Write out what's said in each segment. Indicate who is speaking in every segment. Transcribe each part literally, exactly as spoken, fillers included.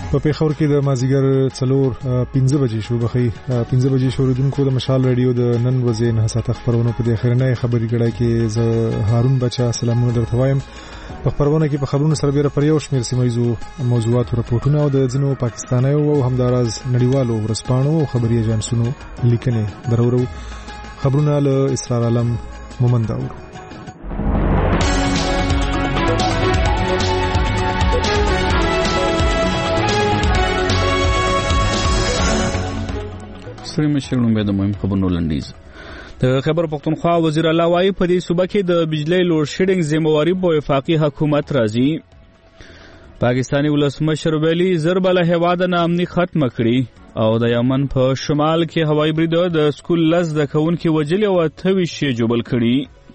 Speaker 1: په پیښور کې د مازیګر څلور پنځه بجې شو بخي پنځه بجې شو ردونکو د مشال رادیو د نن ورځې نه ساته خبرونه په دې خبرنه خبري ګړای کې ز هارون بچا سلامونه درته وایم. په خبرونه کې په خبرونو سره بیره پر یو شمېر سیمایزو موضوعات او راپورټونه او د ځینو پاکستانیو او همداراز نړیوالو ورسپانو او خبري ایجنسونو لیکنې درورو. خبرونه له اسرار عالم مومند اور.
Speaker 2: سری مشرونو به د مهم خبرونو لنډیز. د خیبر پختونخوا وزیر الله وايي په دې صوبه کې د بجلی لوډ شیډینګ ذمہواری په وفاقي حکومت راځي. پاکستانی ولسمشر ویلي ضرب له هیواد نه امني ختم کړي او د یمن په شمال کې هوایي برید د سکول لس د کوونکو وجل او اتوي شي جوړل کړي.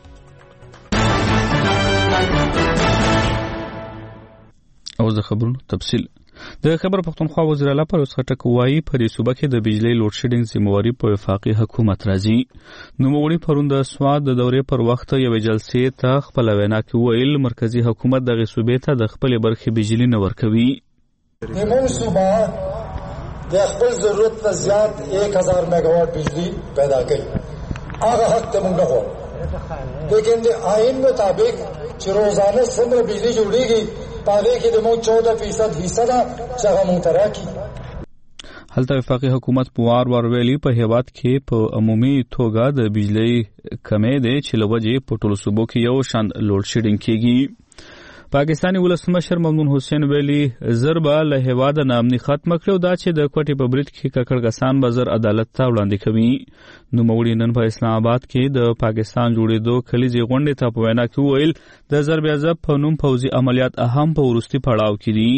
Speaker 2: او د خبرونو تفصیل. د خبر پختونخوا وزیر اعلی پرویز خټک وايي په دې صوبه کې د بجلی لوډ شیډینګ ذمہواری په وفاقي حکومت راځي. نوموړي پرون د سواد د دورې پر وخت یو جلسې ته خپل وینا کې ویل مرکزی حکومت دغه صوبې ته د خپل برخې بجلی نه ورکوي.
Speaker 3: زموږ صوبه د خپل ضرورت نه زیات एक हज़ार میگاواټ بجلی پیدا کوي. هغه حق ته موږ نه غواړو، لیکن د آئین مطابق چې روزانه څومره بجلی جوړیږي پاره کې د مو چودہ فیصد حصہ دا چې هغه مونږ راکړي.
Speaker 2: هلته وفاقي حکومت په وار وار ویلي په هیواد کې په عمومي توګه د بجلی کمې دی چې لوجې په ټولو صوبو کې یو شان لوډ شیډینګ کیږي. پاکستانی ولسمشر ممنون حسین ویلي ضرب له هیواد نه امني ختم کړو دا چې د کوټې په برید کې ککړګسان بازار عدالت ته وړاندې کوي. نو موږ نن په اسلام آباد کې د پاکستان جوړېدو کلیزي غونډې ته په وینا کې ویل د ضرب عذاب په نوم پوځي عملیات اهم په ورستي پړاو کې دي.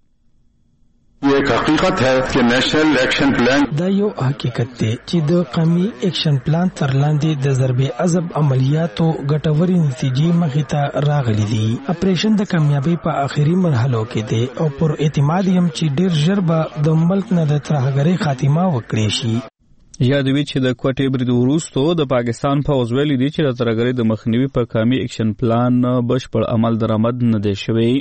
Speaker 4: یہ ایک حقیقت ہے کہ نیشنل ایکشن پلان
Speaker 5: دا یو حقیقت دی چې د قومي ایکشن پلان تر لاندې د ضرب عذاب عملیاتو ګټوري نتیجې مخې ته راغلي دي. اپریشن د کامیابی په آخري مرحلو کې دی او پر اعتماد یم چې ډیر ژر به د ملک نه د ترهګرۍ خاتمه وکړي شي.
Speaker 2: یادوي چې د کوټې برید وروسته د پاکستان پوځ ویلي دي چې د ترهګرۍ د مخنیوي په قومي ایکشن پلان بشپړ عمل درآمد نه دی شوی.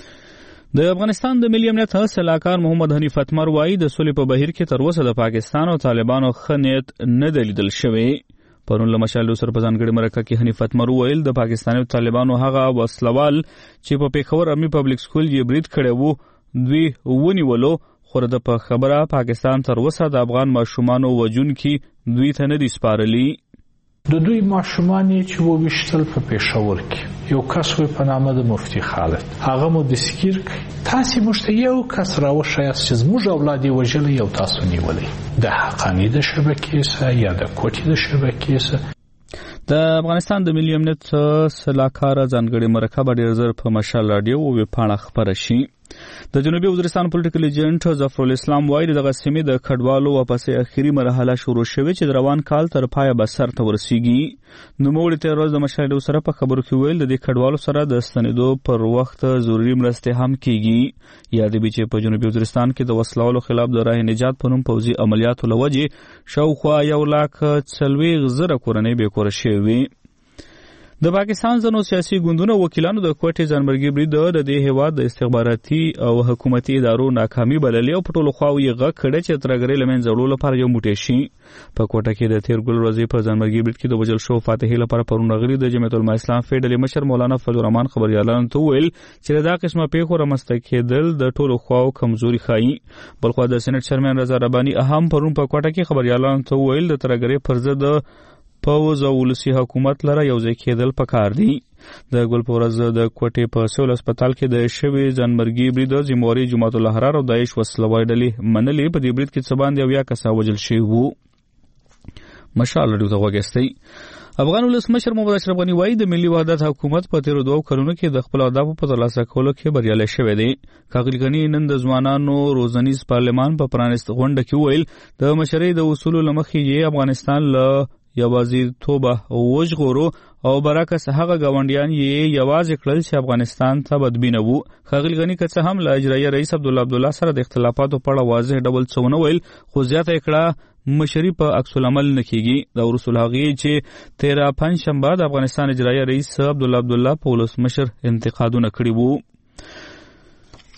Speaker 2: د افغانستان د ملي امنیت سلاکار محمد حنیف اتمر وايي د سولې په بهیر کې تر اوسه د پاکستان او طالبانو ښه نیت نه دی لیدل شوی. پرون له مشال سره په ځانګړي مرکه کې حنیف اتمر ویل د پاکستان او طالبانو هغه وسلوال چې په پیښور امني پبلک سکول یې برید کړی وو دوی ونیولو، خو د په خبره پاکستان تر اوسه د افغان ماشومانو وجونکي دوی ته نه دي سپارلي.
Speaker 6: د دوی ماشومان چې وویشتل په پېښور کې یو کس وی په نامه د مفتی خالد هغه مو دسکیر کړي. تاسو موږ ته یو کس راوښیاست چې زموږ اولاد یې وژلی یو تاسو نیولی د حقاني د شبکې سره یا د کوټې د شبکې سره.
Speaker 2: د افغانستان د ملي امنیت سلاکار ځانګړي مرکه به ډېر زر په مشال راډیو او ویبپاڼه خپره شي. د جنوبي وزیرستان پولیټیکل ایجنټ ظفر الاسلام وايي دغه سیمې د کډوالو واپسې اخري مرحله شروع شوې چې د روان کال تر پایه به سر ته ورسیږي. نوموړي تېره ورځ د مشاهدو سره په خبرو کې ویل د دې کډوالو سره د ستنېدو پر وخت ضروري مرستې هم کیږي. یادوي چې په جنوبي وزیرستان کې د وسلوالو خلاف د راه نجات په نوم پوځي عملیاتو له وجې شاوخوا یو لاک څلوېښت زره کورنۍ بېکوره شوې وي. د پاکستان ځینو سیاسي ګوندونو وکیلانو د کوټې ځانمرګي برید د دې هیواد د استخباراتي او حکومتي ادارو ناکامي بللې او په ټولو خواوو یې غږ کړی چې ترهګرۍ له منځه وړلو لپاره یو موټی شي. په کوټه کې د تېر ګل ورځې په ځانمرګي برید کې د وژل شوو فاتحې لپاره پرون راغلي د جمعیت العلماء اسلام فی ډلې مشر مولانا فضل الرحمن خبریالانو ته وویل چې دا قسمه پیښو رامنځته کېدل د ټولو خواوو کمزوري ښایي. بلخوا د سینټ چیرمن رضا رباني هم پرون په کوټه کې خبریالانو ته وویل د ترهګرۍ پر ضد پوځ او ولسي حکومت لره یوځای کېدل پکار دي. د ګل په ورځ د کوټې په سول هسپتال کې د شوي ځانمرګي برید ذمہواري جماعت الاحرار او داعش وسلوال ډلې منلې. په دې برید کې څه باندې اویا کسان وژل شوي وو. مشال راډیو ته غوږ یاستئ. افغان ولسمشر محمد اشرف غني وايي د ملي وحدت حکومت په تیرو دوو کلونو کې د خپل اهدافو په ترلاسه کولو کې بریالی شوی دی. ښاغلي غني نن د ځوانانو روزنیز پارلمان په پرانیست غونډه کې ویل د مشرۍ د اصولو له مخې یې افغانستان له یوازې توبه وژغورو او برعکس هغه ګاونډیان یې یوازې کړل چې افغانستان ته بدبینه وو. ښاغلي غني که څه هم له اجرایه رئیس عبدالله عبدالله سره د اختلافاتو په اړه واضح ډول څه ونه ویل، خو زیاته یې کړه مشري په عکس العمل نه کېږي. دا وروسته له هغې چې تېره پنجشنبه د افغانستان اجرایه رئیس عبدالله عبدالله په ولسمشر انتقادونه کړي وو.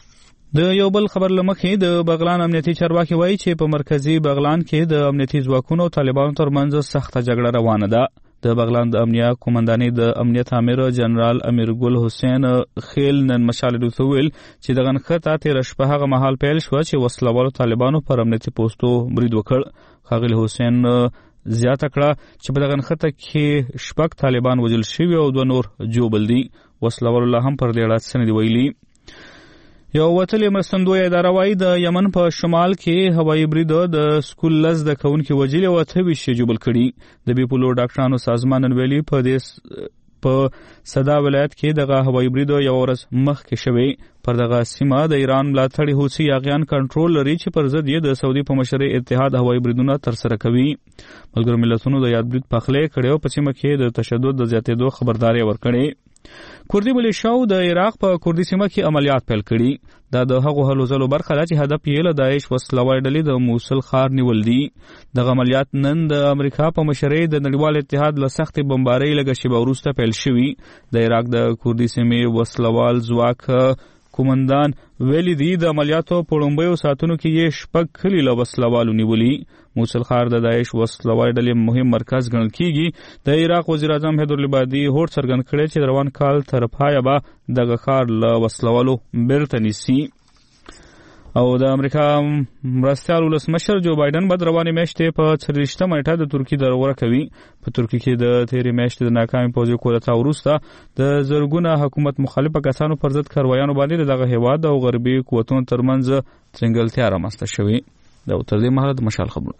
Speaker 2: د یو بل خبر لمخې د بغلان امنیتي چارواکي وایي چې په مرکزی بغلان کې د امنیتي ځواکونو او طالبانو ترمنځ سخته جګړه روانه ده. د بغلان د امنیه قومندانۍ د امنیت امیر جنرال امیر ګل حسین خیل نن مشال ته ویل چې دغه نښته تیر شپه هغه مهال پیل شو چې وسلوالو طالبانو پر امنیتي پوسټو برید وکړ. خاغلی حسین زیاته کړه چې په دغه نښته کې شپږ طالبان وژل شوي او دوه نور جوبل دي. وسلوالو الله هم پر دې اړه څه نه دي ویلي. یو وتلې مرستندویه اداره وایي د یمن په شمال کې هوایي برید د سکول لس د کوونکي وژلي او اته ویشت جوبل کړي. د بیپولو ډاکټرانو سازمان نن ویلي په دې په صدا ولایت کې دغه هوایي برید یو ورځ مخکې شوی. پر دغه سیمه د ایران ملاتړي حوثي یاغیان کنټرول لري چې پر ضد یې د سعودي په مشرۍ اتحاد هوایي بریدونه ترسره کوي. ملګرو ملتونو د یاد برید پخلی کړی او په سیمه کې د تشدد د زیاتېدو خبرداری ورکړې. کوردي ملیشیاو د عراق په کوردي سیمه کې عملیات پیل کړي. دا د هغو هلو ځلو برخه ده چې هدف یې له داعش وسلوالې ډلې د موصل ښار نیول دي. دغه عملیات نن د امریکا په مشرۍ د نړیوال اتحاد له سختې بمبارۍ لږه شېبه وروسته پیل شوي. د عراق د کوردي سیمې وسلوال ځواک کومندان ویلي دي د عملیاتو په لومړیو ساعتونو کې یې شپږ کلي له وسلوالو نیولي. موصل ښار د داعش وسلوالې ډلې مهم مرکز ګڼل کیږي. د عراق وزیر اعظم حیدر العبادي هوډ څرګند کړی چې د روان کال تر پایه به دغه ښار له وسلوالو بیرته نیسي. او د امریکا مرستیال ولسمشر جو بایدن به د روانې میاشتې په څلوېښتمه نیټه د ترکي دروغه کوي. په ترکي کې د تېرې میاشتې د ناکامې پوځي کودتا وروسته د زرګونه حکومت مخالفه کسانو پر ضد کاروایانو باندې د دغه هېواد او غربي قوتونو ترمنځ څنګلتیا رامنځته شوې. دا تر دې مهاله د مشال خبرونه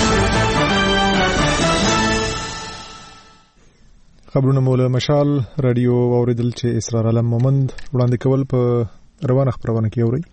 Speaker 1: خبرونه مو له مشال رادیو اوریدل چې اسرار علم مومند وړاندې کول په روانه خبرونه کې اوري.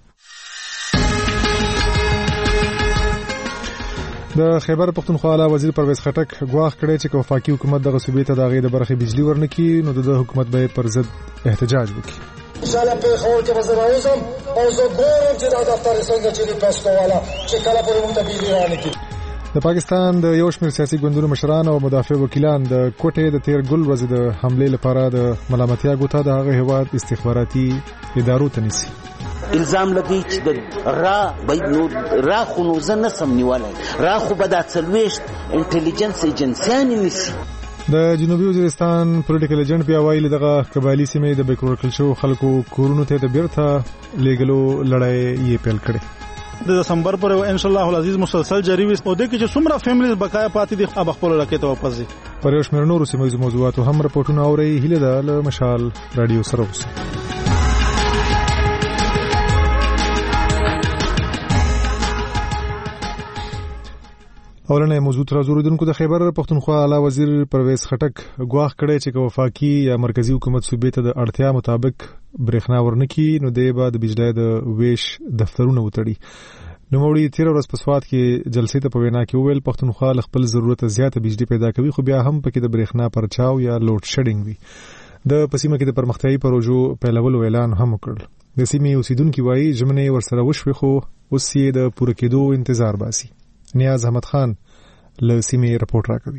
Speaker 1: د خیبر پختونخوا اعلی وزیر پرویز خټک ګواښ کړی چې وفاقي حکومت دغه صوبې ته د هغې د برخې بجلی ورنکړي نو د حکومت به پر ضد احتجاج وکړي.
Speaker 3: انشاءالله پیښور کې به زه راوځم او زه ګورم چې دا دفتر څنګه چې د پسکو والا چې کله پورې موږ ته بجلی رانکړي.
Speaker 1: د پاکستان د یو شمېر سیاسي ګوندونو مشران او مدافع وکیلان د کوټې د تیر ګل ورځې د حملې لپاره د ملامتیا ګوته د هغه هیواد استخباراتي ادارو ته نیسي.
Speaker 7: الزام لګی چې د را باید نو را خو نو زه نسم نیولای را خو به دا څلوېښت انټیلیجنس ایجنسیانې نیسي.
Speaker 1: د جنوبي وزیرستان پولیټیکل ایجنټ بیا وایي لدغه قبایلي سیمې د بیکور کړل شوو خلکو کورونو ته د بیرته لیږلو لړۍ یې پیل کړې.
Speaker 8: د دسمبر پر ان شاء الله العزیز مسلسل جاری وي او د کې چې څومره فیملیز بقایا پاتې دي اب خپل لکه ته واپس دي.
Speaker 1: پر یو شمېر نورو سیمه موضوعاتو هم راپورټونه اوري. هیله ده له مشال رادیو سره اوسئ. اولنې موضوع تر زوریدونکو د خیبر پختونخوا اعلی وزیر پرویز خټک ګواښ کړی چې وفاقي یا مرکزی حکومت صوبې ته د اړتیا مطابق برېښنا ورنکړي نو دی به د بجلی د ویش دفترونه وتړي. نوموړي تیر ورځ په سوات کې جلسې ته په وینا کې وویل پختونخوا له خپل ضرورت زیاته بجلی پیدا کوي خو بیا هم پکې د برېښنا پرچاو یا لوډ شیډینګ وي. د پسیمه کې د پرمختیايي پروژو پیلولو اعلان هم وکړ. د سیمې اوسیدونکو وایي ژمنې ورسره وشوي خو اوس یې د پوره کېدو انتظار باسي. نیاز احمد خان له سیمې رپورټ راکوي.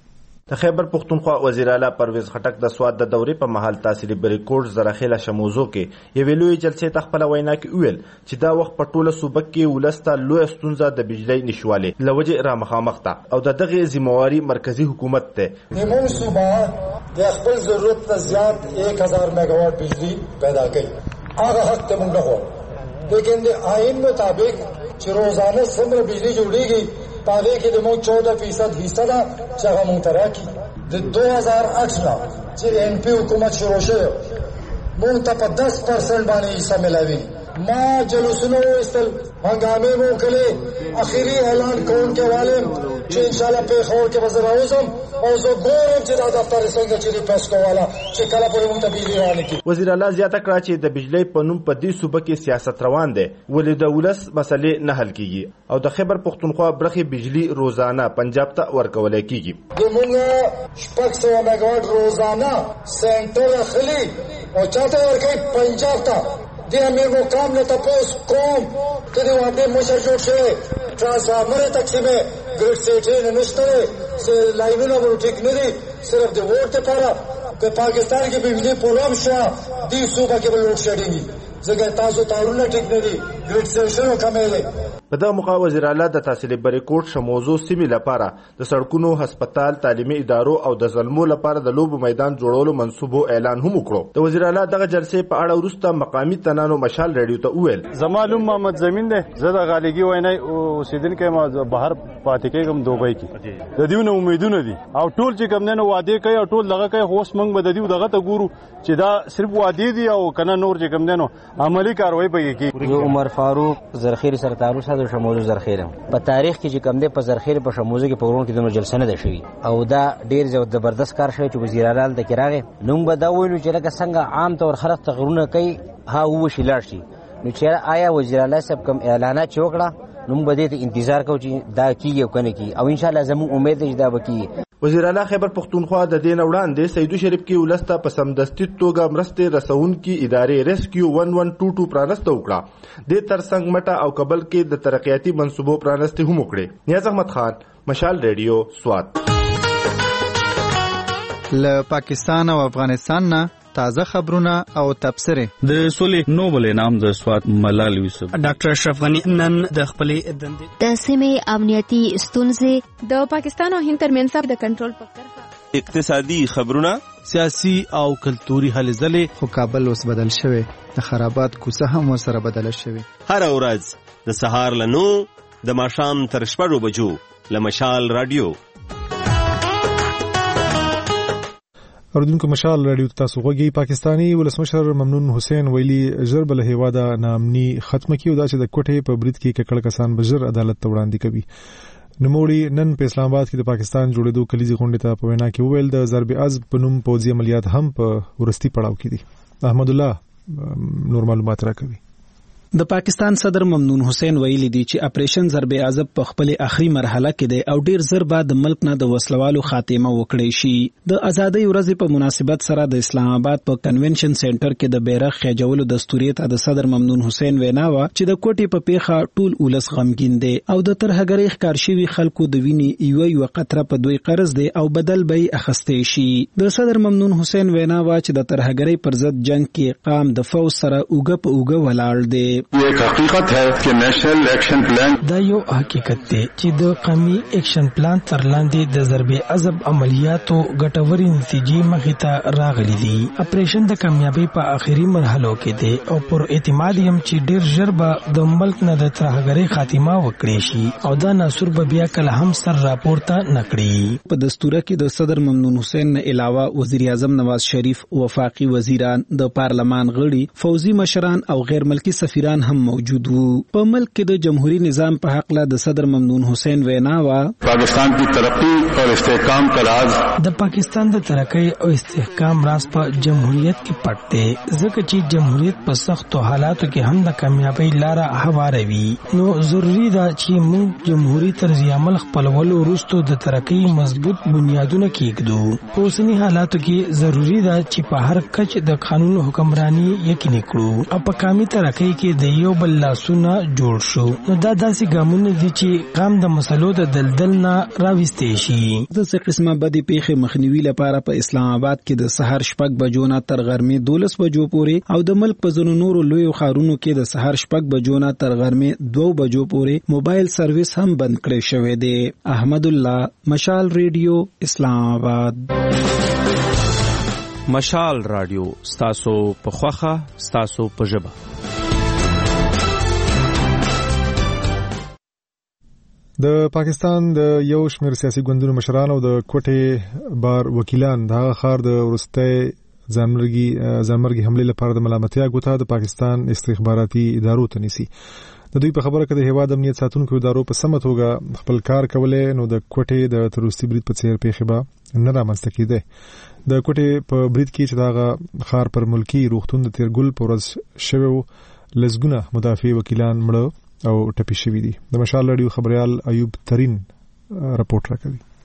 Speaker 9: د خیبر پختونخوا وزیر اعلی پرویز خټک د سواد د دورې په محل تحصیلي بریکوټ زرخیله شموزو کې یوې لوی جلسې ته خپل وینا کې ویل چې دا وخت په ټوله صوبه کې ولسته لوی ستونزه د بجلی نشوالې لوجه را مخامخ ده او د دغه ذمہواری مرکزی حکومت ته.
Speaker 3: موږ صوبه د خپل ضرورت ته زیات एक हज़ार میگاواټ بجلی پیدا کړي. هغه حق ته موږ غواړو لیکن د آئین مطابق چې روزانه څومره بجلی جوړیږي پاوې کې د مو چودہ فیصد حصہ دا چې هغه مونږ تراکي. د دو هزار آٹھ نه چې ان پی حکومت شروع شوه مونږ ته په دس پرسنټ باندې حصہ ملاوي. ما جلوسونه وستل هنګامې مو کړې اخیری اعلان کوم کې والم چې ان شاء الله په خور کې وزر اوسم او زه ګورم چې دا دفتر څنګه چې پسکو والا چې کله پورې مونږ ته بجلی رانکړي.
Speaker 9: وزیر اعلی زیاته کړه چې د بجلی په نوم په دې صوبه کې سیاست روان دی ولې د ولس مسلې نه حل کیږي او د خیبر پختونخوا برخه بجلی روزانه پنجاب ته ورکول کیږي.
Speaker 3: د مونږ شپږ سوه میگاواټ روزانه سنټر اخلي او چاته ورکړي پنجاب ته. د امیر مقام نه تاسو کوم ته د واده مشر جوړ شوی ټرانسفارمر تقسیمه ګریډ سیټین نشته لایونونه ورو ټیک نه دي صرف د ووټ لپاره. که پاکستان کې بجلی پروګرام شو دې صوبه کې بل لوډ شیډینګ ځکه تاسو تارونه ټیک نه دي ګریډ سټیشن کمې دي.
Speaker 9: په دغه موقع وزیر اعلی د تحصیل بریکوټ شموزو سیمې لپاره د سړکونو، هسپتال، تعلیمي ادارو او د زلمو لپاره د لوبو میدان جوړولو منصوبو اعلان هم وکړو. د وزیر اعلی دغه جلسې په اړه وروسته مقامي تنانو مشال ریډیو ته وویل:
Speaker 8: زمالوم محمد زمین دی، زه د غالګي وینای اوسیدونکو ما بهر پاتې کېږم دوبۍ کې. د دیونه امیدونه دي او ټول چې کوم نه وعده کوي او ټول دغه کوي، خو موږ به د دیو دغه ته ګورو چې دا صرف وعده دي او کنه نور چې کوم نه عملی کاروایی به کوي.
Speaker 10: عمر فاروق زرخیر سره تعلق د شموزو زرخیر په تاریخ کې چې کوم دی په زرخیر په شموزو کې په ورون کې د جلسه نه ده شوی او دا ډیر زبردست کار شوی چې وزیر اعلی د کراغه نوم به دا ویلو چې لکه څنګه عام طور خلک تغرونه کوي ها و شي لاړ شي. نو چې آیا وزیر اعلی صاحب کوم اعلانات وکړه نو به دې انتظار کوو چې دا کیږي او کنه کیږي او ان شاء الله زموږ امید دی چې دا وکړي.
Speaker 9: وزیر اعلی خیبر پختونخوا د دین وړاندې سیدو شریف کې ولسته په سمدستي توګه مرستې رسونکي ادارې ریسکیو ون ون ټو ټو پرانسته وکړه. د ترڅنګ مټه او کابل کې د ترقیاتي منصوبو پرانسته هم وکړي. نیاز احمد خان، مشال ریډیو، سوات.
Speaker 11: له پاکستان او افغانستان نه تازه خبرونه او تبصره.
Speaker 2: د سولې نوبل انعام د سوات ملال یوسف
Speaker 12: ډاکټر اشرف غنی نن د خپلې دندې
Speaker 13: د سیمې امنیتي ستونزې د پاکستان او هند ترمنځ د کنټرول په کرښه
Speaker 14: اقتصادي خبرونه
Speaker 15: سیاسي او کلتوري هلې ځلې.
Speaker 11: خو کابل اوس بدل شوی، د خرابات کوڅه هم ورسره بدله شوی.
Speaker 14: هر ورځ د سهار له نو د ماښام تر شپږو بجو له مشال رادیو.
Speaker 1: اوردونکو مشال رادیو تاسو غوږی. پاکستانی ولسمشر ممنون حسین ویلي ژر بل هیواده نامني ختمه کیو دا چې د کوټې په برید کې ککړ کسان به ژر عدالت ته وړاندې کوي. نوموړي نن په اسلام آباد کې د پاکستان جوړېدو کلیزي غونډې ته په وینا کې وویل د ضرب عزب په نوم پوځي عملیات هم په ورستي پړاو کې دي. احمد الله نور معلومات راکوي.
Speaker 12: د پاکستان صدر ممنون حسین ویلي دی چې اپریشن ضرب عزب په خپل اخري مرحله کې دی او ډیر زر بعد د ملک نه د وسلوالو خاتمه وکړي شي. د ازادۍ ورځې په مناسبت سره د اسلام آباد په کنونشن سنټر کې د بیرغ خېجولو دستوریت د صدر ممنون حسین وینا وا چې د کوټې په پیخه ټول ولس غمګین دی او د ترهګرۍ ښکار شوي خلکو د وینې یو یو قطره په دوی قرض دی او بدل به اخستې شي. د صدر ممنون حسین وینا وا چې د ترهګرۍ پر ضد جنگ کې قام د فوج سره اوګه په اوګه ولاړ دی.
Speaker 4: یہ ایک حقیقت ہے کہ نیشنل ایکشن پلان
Speaker 5: دا یو حقیقت دی چې د قومي ایکشن پلان تر لاندې د ضرب عزب عملیاتو ګټوري نتیجې مخې ته راغلي دي. اپریشن د کامیابی په آخري مرحلو کې دی او پر اعتماد یم چې ډیر ژر به د ملک نه د ترهګرۍ خاتمه وکړي شي او دا ناصر به بیا کله هم سر راپورته نکړي.
Speaker 12: په دستوره کې د صدر ممنون حسین نه علاوه وزیر اعظم نواز شریف، وفاقي وزیران، د پارلمان غړي، فوزي مشران او غیر ملکی سفیران هم موجود وو. په ملک کې د جمهوریت نظام په حق له د صدر ممنون حسین وینا وا
Speaker 4: پاکستان کی ترقی اور استحکام کا راز
Speaker 5: د پاکستان د ترقی او استحکام راز په جمهوریت کې پټ دی ځکه چې جمهوریت په سختو حالاتو کې هم د کامیابی لار هواروي. نو ضروری ده چې موږ جمهوریت طرز عمل خپلولو وروسته د ترقی مضبوط بنیادونه کېږدو. په اوسني حالاتو کې ضروری ده چې په هر کچ د قانون حکمرانی یقیني کړو او په قومي ترقی کې د یو بل لاسونه جوړ شو. نو دا داسې ګامونه دي چې قام د مسلو د دلدل نه راوستې شي.
Speaker 12: د څه قسمه بدې پیښې مخنیوي لپاره په اسلام آباد کې د سحر شپږ بجو نه تر غرمې دولس بجو پورې او د ملک په ځینو نورو لویو ښارونو کې د سحر شپږ بجو نه تر غرمې دوه بجو پورې موبایل سرویس هم بند کړی شوی دی. احمد الله، مشال ریډیو، اسلام آباد.
Speaker 16: مشال رادیو ستاسو په خوخه ستاسو په ژبه.
Speaker 1: د پاکستان د یو شمېر سیاسي ګوندونو مشران او د کوټې بار وکیلان د هغه ښار د وروستۍ ځانمرګي ځانمرګي حملې لپاره د ملامتیا ګوته د پاکستان استخباراتي ادارو ته نیسي. د دوی په خبره کې د هیواد امنیت ساتونکو ادارو په سمه توګه خپل کار کولای نو د کوټې د تروریستي برید په څیر پیښې به نه رامنځته کېده. د کوټې په برید کې چې دغه ښار پر ملکی روغتون د تیرګل په ورځ شوی لسګونه مدافع وکیلان مړه او ټپي شوي دي. د مشال رادیو خبريال ایوب ترين رپورټ راکوي.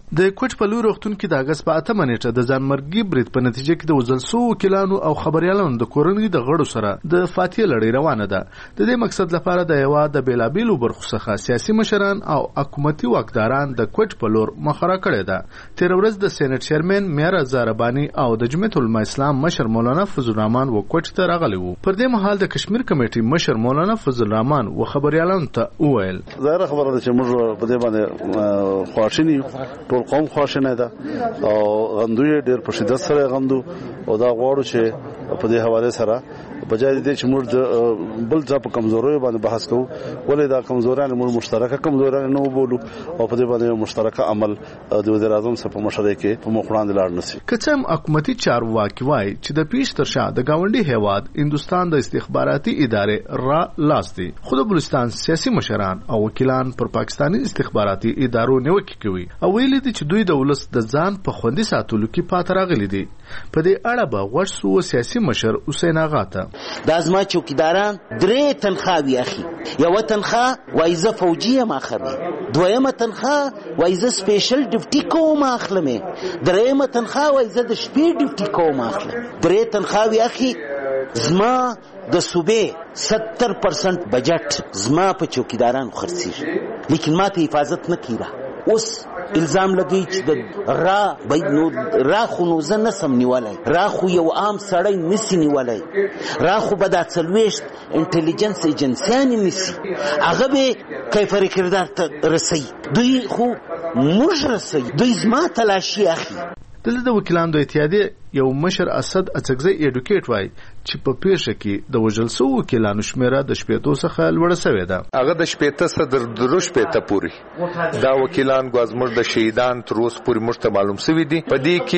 Speaker 17: د کوټ په لور وختون کې د اگست په اتمه نیټه د ځانمرګي برید په نتیجه کې د وزلسو وکیلانو او خبريالانو د کورنۍ د غړو سره د فاتحه لړۍ روانه ده. د دې مقصد لپاره د یو د بیلابیلو برخو څخه سیاسي مشران او حکومتي واکداران د کوټ په لور مخره کړي ده. تیر ورځ د سېنات چیرمن میرا زاربانی او د جمعیت العلماء اسلام مشر مولانا فضل الرحمن و کوټ ته راغلي وو. پر دې مهال د کشمیر کمیټې مشر مولانا فضل الرحمن و خبريالانو ته وویل:
Speaker 18: ظاهر خبره ده چې موږ په دې باندې خواشینی ټول قوم خواشینه ده او غندوی ډېر په شدت سره غندو او دا غواړو چې په دې حواله سره بجای دې چې موږ بل ځا په کمزوري باندې بحث کوو ولې دا کمزوران موږ مشترکه کمزوران نه وبولو او په دې باندې مشترکه عمل د وزیر اعظم سره په مشورې کې په مخ وړاندې لاړ نشي.
Speaker 17: کڅم حکومتي چارواکي وایي چې د پیش تر شا د گاونډي هیواد هندستان د استخباراتي ادارې را لاس دي. خود بلوچستان سیاسي مشران او وکیلان پر پاکستاني استخباراتي ادارو نیوکه کوي او ویلي دي چې دوی د ولس د ځان په خوندي ساتلو کې پات راغلي دي. په دې اړه به غوښ سو سیاسي مشر حسین آغا ته:
Speaker 7: دا زما چوکیداران درې تنخواوي اخی. یو تنخواه وایزه فوجي ما اخلي، دویمه تنخواه وایزه سپیشل ډیوټي کوم اخلمه، دریمه تنخواه وایزه د شپې ډیوټي کوم اخلم. درې تنخواوي اخی. زما د صوبې ستر پرسنٹ بجټ زما په چوکیداران خرڅیږي، لیکن ما ته حفاظت نه کیرا. اوس الزام لګی چې د را باید نو را خو نو زه نسم نیولای، را خو یو عام سړی نسی نیولای، را خو به دا څلوېښت انټلیجنس ایجنسیانې نیسي، هغه به کیفر کردار ته رسوي. دوی خو موږ رسوي، دوی زما تلاشي اخلي.
Speaker 17: دلته د وکیلانو د اتحادیې یو مشر اسد اڅکزی ایډوکیټ وای چې په پیښه کې د وژل شوو وکیلانو شمیره د شپېتو څخه لوړه شوې ده.
Speaker 19: هغه د شپېته څخه تر درو شپېته پورې دا وکیلان ګوزمر د شهیدان تر اوسه پورې موږ ته معلوم شوي دي. په دې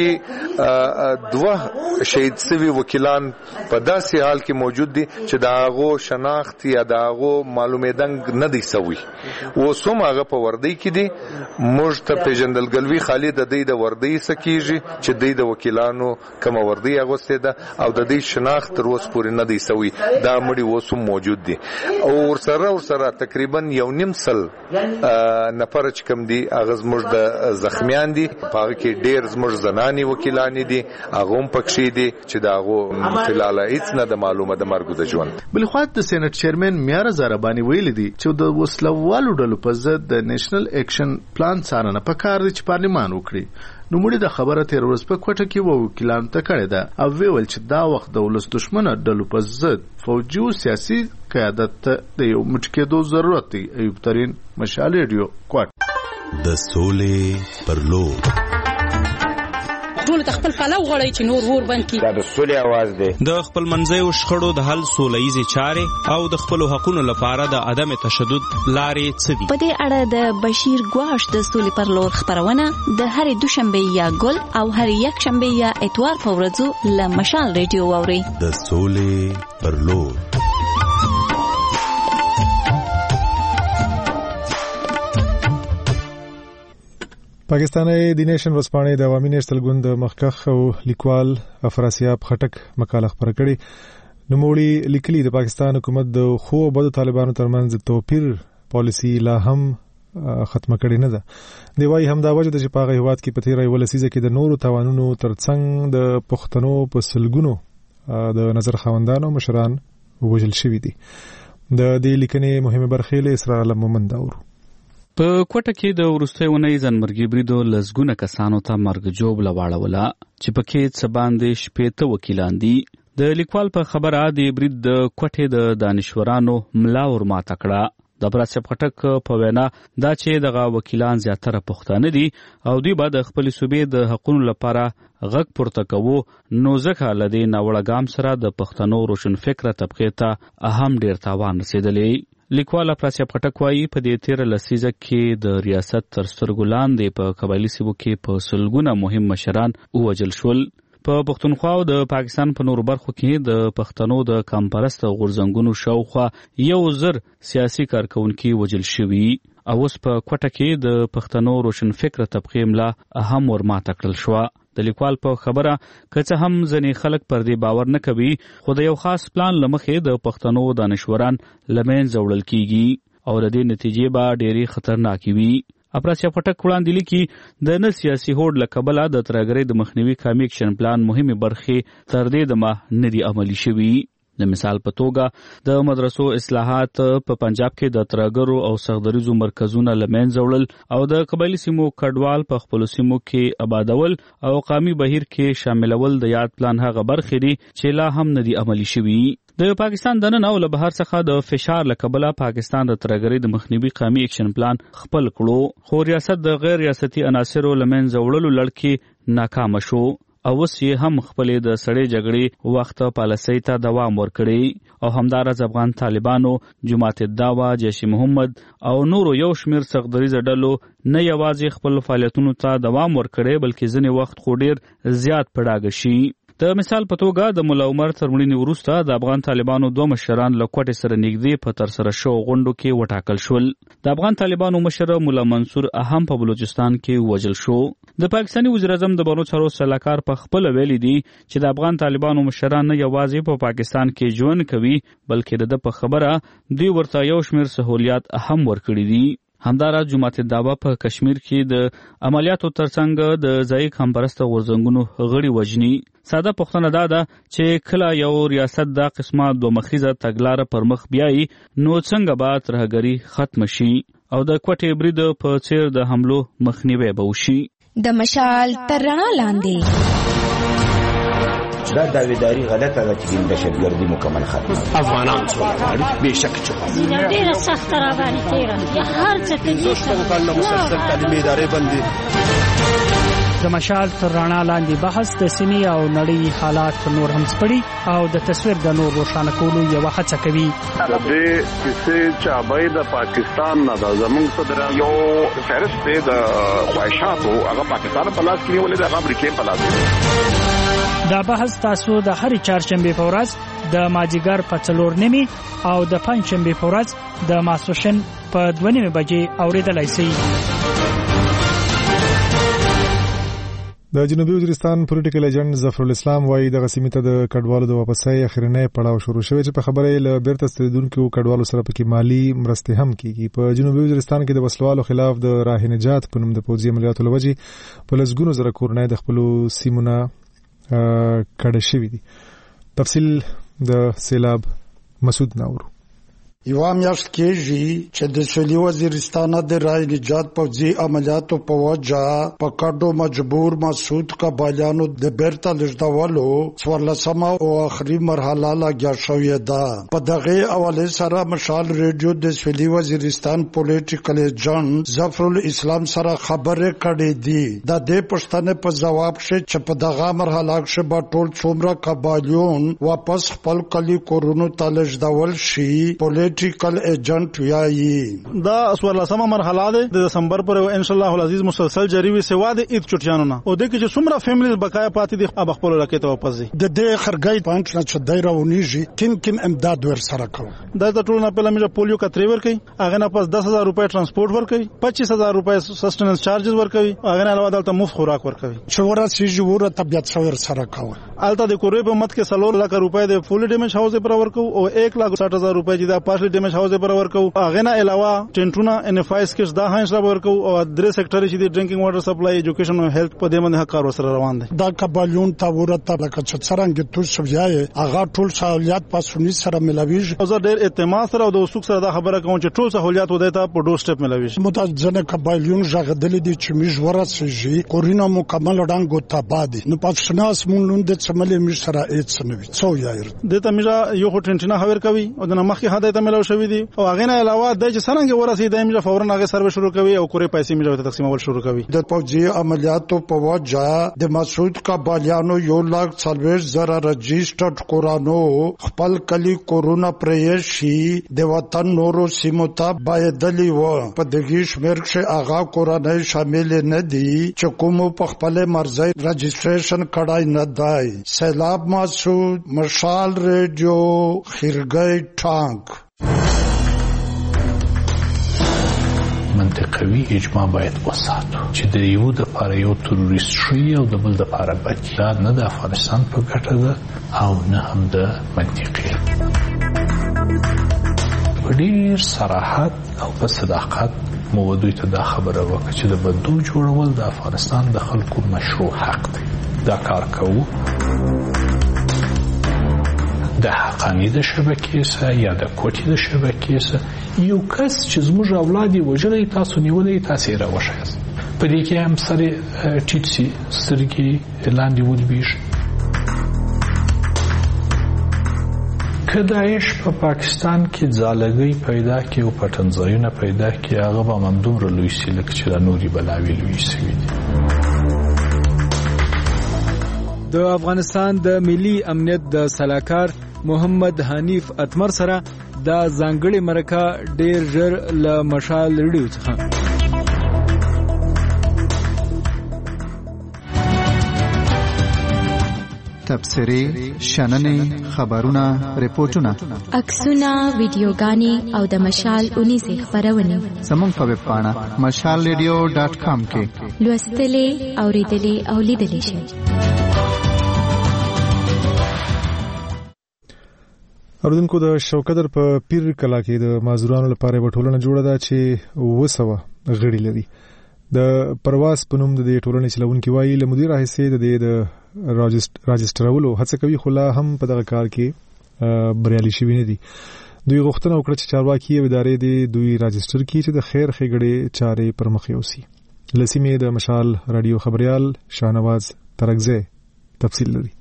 Speaker 19: کې دوه شهید شوي وکیلان په داسې حال کې موجود دي چې د هغو شناخت یا د هغو معلومېدنګ نه دی سوي. اوس هم هغه په وردۍ کې دي. موږ ته پېژندګلوي خالي د دوی د وردۍ څخه کېږي چې دوی د وکیلانو کومه وردی اغوستې ده او د دې شناخت تر اوسه پورې نه دی سوي. دا مړي اوس هم موجود دي او ورسره ورسره تقریبا یو نیم سل نفر چې کوم دي هغه زموږ د زخمیان دي. په هغه کې ډېر زموږ زنانې وکیلانې دي، هغه هم پکښې دي چې د هغو فلاله هېڅ نه د معلومه د مرګ د ژوند.
Speaker 17: بلخوا د سېنات چیرمن میارا زاربانی ویلي دي چې د وسلوالو ډلو په ضد د نیشنل اکشن پلان څارنه پکار دي چې پارلمان وکړي. نو مړي د خبره تیر ورځ په کوټه کې و وکیلانو ته کړې ده او ویل چې دا وخت د ولس دښمنه ډلو په ضد فوجي او سیاسي قیادت ته د یو موټ کېدو ضرورت دی. ایوب ترین، مشال ریډیو، کوټ.
Speaker 20: د سولې پر لور
Speaker 21: ټول خپل پلو غړی چې نور ور بند کی.
Speaker 22: دا د سولې आवाज دی.
Speaker 16: د خپل منځیو شخړو د حل سولهیزي چارې او د خپل حقوقو لپاره د عدم تشدد لارې څه دي.
Speaker 23: په دې اړه د بشیر ګواش د سولې پر لور خبرونه د هرې دوشنبه یا ګل او هرې یک شنبه یا اتوار په ورځو له مشال ریډیو واوري.
Speaker 20: د سولې پر لور.
Speaker 1: پاکستاني د نیشن ورځپاڼې د عوامي نېشنل ګوند مخکخ او لیکوال افراسیاب خټک مقاله خپره کړې. نوموړي لیکلي د پاکستان حکومت د خو بدو طالبانو ترمنځ توپیر پالیسي لا هم ختمه کړې نه ده. دی وايي همدا وجه ده چې په هغه هیواد کې په تېره یوه لسیزه کې د نورو تاوانونو ترڅنګ د پښتنو په سلګونو د نظر خاوندانو مشران ووژل شوي دي. د دې لیکنې مهمه برخې له اسرار علم مومند اورو.
Speaker 2: په کوټه کې د وروستۍ اونۍ ځانمرګي بریدو لسګونه کسانو ته مرګ جوړ لواړوله چې پکې څه باندې شپېته وکیلان دي. د لیکوال په خبره د برید د کوټې د دانشورانو ملا ورماته کړه. د افراسیاب خټک په وینا دا چې دغه وکیلان زیاتره پښتانه دي او دوی به د خپل صوبې د حقوقو لپاره غږ پورته کوو، نو ځکه له دې ناوړه ګام سره د پښتنو روشنفکره طبقې ته اهم ډیر تاوان رسېدلی. لیکوال افراسیاب خټک وایي په دې تیره لسیزه کې د ریاست تر سترګو لاندې په قبایلي سیمو کې په سلګونه مهم مشران ووژل شول. په پښتونخوا او د پاکستان په نورو برخو کې د پښتنو د کمپرست غورځنګونو شاوخوا یو زر سیاسي کارکونکي وژل شوي او اوس په کوټه کې د پښتنو روشنفکره طبقې ملا اهم ورماته کړل شوه. د لیکوال په خبره که څه هم ځینې خلک پر دې باور نه کوي، خو د یو خاص پلان له مخې د پښتنو دانشوران له منځه وړل کېږي او د دې نتیجې به ډېرې خطرناکې وي. اپراسیا پټک وړاندې لیکي د نه سیاسي هوډ له کبله د ترهګرۍ د مخنیوي قومي اکشن پلان مهمه برخې تر دې دمه نه دي عملي شوي. د مثال په توګه د مدرسو اصلاحات په پنجاب کې د ترهګرو او سختدریزو مرکزونه له منځه وړل او د قبایلي سیمو کډوال په خپلو سیمو کې آبادول او قومي بهیر کې شاملول د یاد پلان هغه برخې دي چې لا هم نه دي عملي شوي. د پاکستان دننه او له بهر څخه د فشار له کبله پاکستان د ترهګرۍ د مخنیوي قومي اکشن پلان خپل کړو، خو ریاست د غیر ریاستي عناصرو له منځه وړلو لړ کې ناکام شو او اوس یې هم خپلې د سړې جګړې وخت پالیسۍ ته دوام ورکړی او همداراز افغان طالبانو، جماعت الدعوه، جیش محمد او نورو یو شمیر سختدریزه ډلو نه یوازې خپل فعالیتونو ته دوام ورکړی بلکې ځینې وخت خو ډیر زیات په ډاګه شي. د مثال په توګه د ملا عمر تر مړینې وروسته د افغان طالبانو دوه مشران له کوټې سره نږدې په ترسره شوو غونډو کې وټاکل شول. د افغان طالبانو مشر ملا منصور اهم په بلوچستان کې وژل شو. د پاکستاني وزیر اعظم د بانو چارو سلاکار په خپل ویلي دي چې د افغان طالبانو مشران نه یوازې په پاکستان کې ژوند کوي بلکې د په خبره دوی ورته یو شمیر سہولیات هم ورکړي دي. همداراز جماعت الدعوه په کشمیر کې د عملیاتو ترڅنګ د ځایي کمپرسته غورځنګونو غړي وژني. ساده پوښتنه دا ده چې کله یو ریاست دا قسمه دوه مخیزه تګلاره پر مخ بیایي نو څنګه به ترهګري ختم شي او د کوټې برید په څیر د حملو مخنیوی به وشي.
Speaker 13: د مشال تر رڼا لاندې
Speaker 3: دا داویداری غلطه ده چې د دهشتګردي مکمل ختم
Speaker 6: افغانان څه غواړي بهشکه چې
Speaker 22: ډیره سخته راغلي تیره یا هر څه کې
Speaker 6: دوستو کله مسلسل تعلیمي ادارې بندي.
Speaker 24: د مشال تر رڼا لاندې بحث د سیمې او نړۍ حالات نور هم سپړي او د تصویر د نور روښانه کولو یوه هڅه کوي.
Speaker 4: د دې کیسې چابای د پاکستان نه د زمونږ صدر یو فهرست دی د خواهشاتو هغه پاکستان په لاس کې نیولې د امریکا په لاس کې.
Speaker 24: دا بحث تاسو د هرې چهارشنبې په ورځ د مازدیګر په څلور نیمې او د پنجشنبې په ورځ د ماسپښین په دوه نیمې بجې اورېدلی شئ.
Speaker 1: د جنوبي وزیرستان پولیټیکل ایجنټ ظفر الاسلام وايي د غسیمې ته د کډوالو د واپسۍ اخرنۍ پړاو شروع شوی چې په خبره له بیرته ستنیدونکو کډوالو سره پکې مالی مرستې هم کیږي. په جنوبي وزیرستان کې د وسلوالو خلاف د راه نجات په نوم د پوځي عملیاتو لوجې په لسګونو زره کورنۍ د خپلو سیمونه کډه شوي دي. تفصیل د سیلاب مسعود ناورو.
Speaker 25: یو میاشت کېږي چې د سویلي وزیرستان د راه نجات پوځي عملیاتو په وجه په کډو مجبور مسعود قبایلیانو د بیرته لېږدولو څوارلسمه او آخري مرحله لګیا شوې ده. په دغه حوالې سره مشال ریډیو د سویلي وزیرستان پولیټیکل ایجنټ ظفر الاسلام سره خبرې کړې دي. د دې پوښتنې په ځواب کې چې په دغه مرحله کې به ټول څومره قبایلیون واپس خپل کلي کورونو ته لېږدول شي، پولیټیکل ایجنټ وایي
Speaker 8: دا څوارلسمه مرحله ده د دسمبر پر ان شاء الله العزیز مسلسل جاری وي سوا د عید چټیانو نه او د کې چې څومره فیملیز بقایا پاتې دي اب خپل لکه ته واپس دي. د دې خرګای پانچ نه چې دایره ونیږي کین کین امداد ور سره کوي. دا د ټول نه په لمه پولیو کتري ور کوي، هغه نه پس دس هزار روپے ترانسپورت ور کوي، پچیس هزار روپے سسټیننس چارجز ور کوي، هغه نه علاوه دلته مفت خوراک ور کوي. چې ورا سي جوړه طبيعت ور سره کوي. الته د کورې په مت کې سلور لک روپے د فول ډیمیج هاوس پر ور کوي او ایک لک ساٹھ هزار روپے چې دا پاسلی ډیمیج هاوس پر ورکو. هغه نه علاوه ټینټونه ان اف آی اس کې دا هاینس را ورکو او درې سېکټر چې د ډرینکینګ واټر سپلای، ایجوکیشن او هیلث په دې باندې کار وسره روان دي. دا قبایلیون ته ورته لکه چې څنګه تو سویای هغه ټول سہولیات پاسونی سره ملويږي. او زه ډېر اعتماد سره او د وسوک سره دا خبره کوم چې ټول سہولیات ودایته په ډور سټپ ملويږي. متځنه قبایلیون ژغدل دي چې میژ ورسېږي کورینه مکمل ډنګو ته بادي نو پښناس مونږ د چملې میژ سره هیڅ نه وي څو یایر د ته میژه یو ټینټنه خبر کوي او د مخکې هدایت ملو شوی دي او هغه نه علاوه د چې څنګه ورسې د ایمجه فورا هغه سروې شروع کوي او کورې پیسې میجه تقسیمول شروع کوي. د پوځي عملیاتو په وجه د مسعود قبایلیانو یو لاک څلوېښت زره رجسټرډ کورانو خپل کلی کورونه پرې شي د وطن نورو سیمو ته بایدلی و. په دغه شمیر کې هغه کورانه شامل نه دي چې کوم په خپل مرزي رجسټریشن کړای نه دی. سیلاب مسعود، مشال ریډیو، خیرګی ټانک.
Speaker 26: منطقوي اجماع باید وساتو چې د یو د لپاره یو تروریست شي او د بل د لپاره بد. دا نه د افغانستان په ګټه ده او نه هم د منطقي. په ډېر صراحت او په صداقت مو دوی ته دا خبره وکړه چې د بندو جوړول د افغانستان د خلکو مشروع حق دی. دا کار کوو د حقانی د شبکې سره یا د کوټې د شبکې سره یو کس چې زموږ اولاد یې وژلی تاسو نیولی تاسې یې راوښیاست. په دې کې هم سره ټیټ سي سترګې لاندې ولویږي. که داعش په پاکستان کې ځالګۍ پیدا کړي او پټنځایونه پیدا کړي هغه به همدومره لوی سي لکه چې دا نورې بلاوې لوی سوي دي.
Speaker 5: د افغانستان د ملي امنیت د سلاکار محمد حنیف اتمر سره دا ځانګړي مرکه ډیر ژر له مشال ریډیو څخه
Speaker 9: تبصرې، شننې، خبرونه، ریپورتونه،
Speaker 13: عکسونه، ویډیوګانې او د مشال اونیزې خبرونه
Speaker 9: زموږ په ویب پاڼه مشال ریډیو ډاټ کام کې
Speaker 13: لوستلې، اوریدلې او لیدلې شئ.
Speaker 1: اوردونکو د شوکدر په پیر کلا کې د مازورانو لپاره یو ټولنه جوړه ده چې وسوه غړي لري. د پرواز په نوم د دې ټولنې چلونکي وایي له مدیر راهیسې د دې د راجسترولو هڅه کوي، خو لا هم په دغه کار کې بریالي شوي نه دي. دوی غوښتنه وکړه چې چارواکي او ادارې دې دوی راجستر کړي چې د خیر ښېګړې چارې پر مخ یوسي. له سیمې د مشال راډیو خبریال شاهنواز ترکزی تفصیل لري.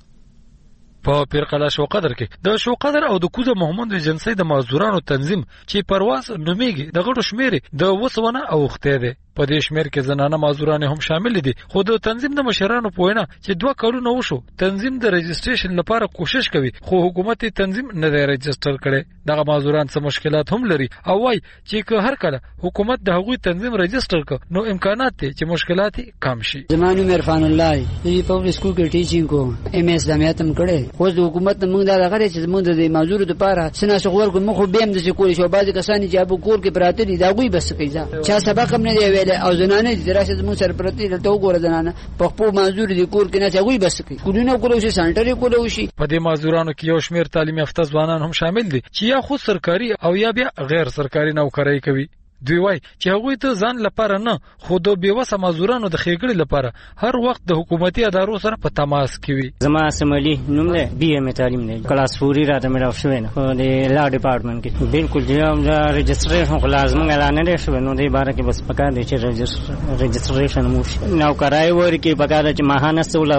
Speaker 10: په پیرقلا شوقدر کې د شوقدر او د کوزه محمد جنسي د مازورانو تنظیم چې پرواز نومیږي د غړو شمیر د وسونه او خته ده. په دې شمیر کې زنانه مازوران هم شامل دي، خو د تنظیم د مشرانو په وینا چې دوه کلونه وشو تنظیم د رجستریشن لپاره کوشش کوي، خو حکومت تنظیم نه دی رجستر کړي. دغه مازوران څه مشکلات هم لري او وايي چې که هر کله حکومت د هغوی تنظیم رجستر کړي نو امکانات دي چې مشکلات کم شي.
Speaker 11: زمانو عرفان الله دی په سکول کې ټیچینګ کو ایم اس اسلامیت هم کړي، خو د حکومت موږ دا غره چې موږ د مازور لپاره سنا شغور کو مخ به هم د سکول شو بعضی کسان چې ابو کور کې پراته دي دا غوي بس کوي چا سبق هم نه دی ویل او زنانه دراسه زموږ سره پرتی د تو ګور زنانه په خپل مازور دي کور کې نه چاوي بس کوي کولونه کولو شي سانټری کولو شي. په دې مازورانو کې یو شمیر تعلیمي یافته ځوانان هم شامل دي چې یا خود سرکاري او یا بیا غیر سرکاري نوکرۍ کوي. دوی وای چې هغوی ته ځان لپاره نه خو د بیوسه مازورانو د خېګړې لپاره هر وخت د حکومتي ادارو سره په تماس کې وي.
Speaker 14: زما سملی نوم له بي ام تعلیم نه کلاس فوري راته مې راوښوي نه خو د لا ډپارټمنټ کې بالکل د رجستریشن خو لازم اعلان نه شو نو د بار کې بس پکار دي چې رجستریشن مو نو کرای ورکی پکار چې ماهانه سول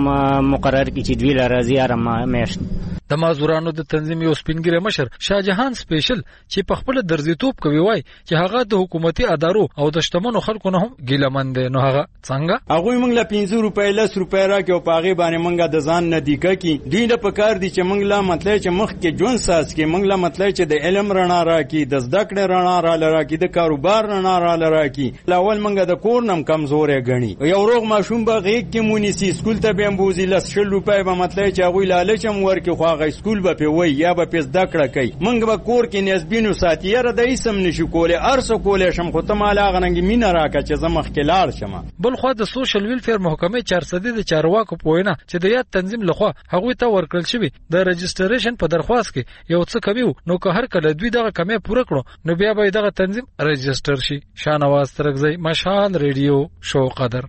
Speaker 14: مقرر کی چې دوی لارازي ارم مېش.
Speaker 10: د مازورانو د تنظیم یو سپینګری مشر شاهجهان سپیشل چې په خپل درځیتوب کوي وای چې هغه د حکومتي ادارو او د شتمنو خلکو نه هم ګیلمن دي. نو هغه څنګه
Speaker 15: هغه موږ له پنځه روپۍ لس روپۍ راکې او پاغه باندې موږ د ځان نه دی کوي. دوی نه پکار دي چې موږ لا مطلب چې مخ کې جون ساس کې موږ لا مطلب چې د علم رڼا راکې د زده کړې رڼا را لراکې د کاروبار رڼا را لراکې. لاول موږ د کور نم کمزورې غني یو روغ ماشوم به غیږ کې مونیسی سکول ته به امبوزي لس شل روپۍ به مطلب چې هغه لالچم ورکې خو هغه سکول به په وای یا به پس دکړه کوي. موږ به کور کې نسبینو ساتي یره د اسم نشو کوله ارسو کوله شم خو ته مال غننګ مینا راکه چې زمخ کلار شمه. بل خو د سوشل ویلفیر محکمې چارصد د چارواکو پوینه چې د یاد تنظیم لخوا هغه ته ورکړل شوی د رجستریشن په درخواست کې یو څه کمی نو که هر کله دوی دغه کمی پوره کړو نو بیا به دغه تنظیم رجستر شي. شاهنواز ترکزی مشال ریډیو شو قدر.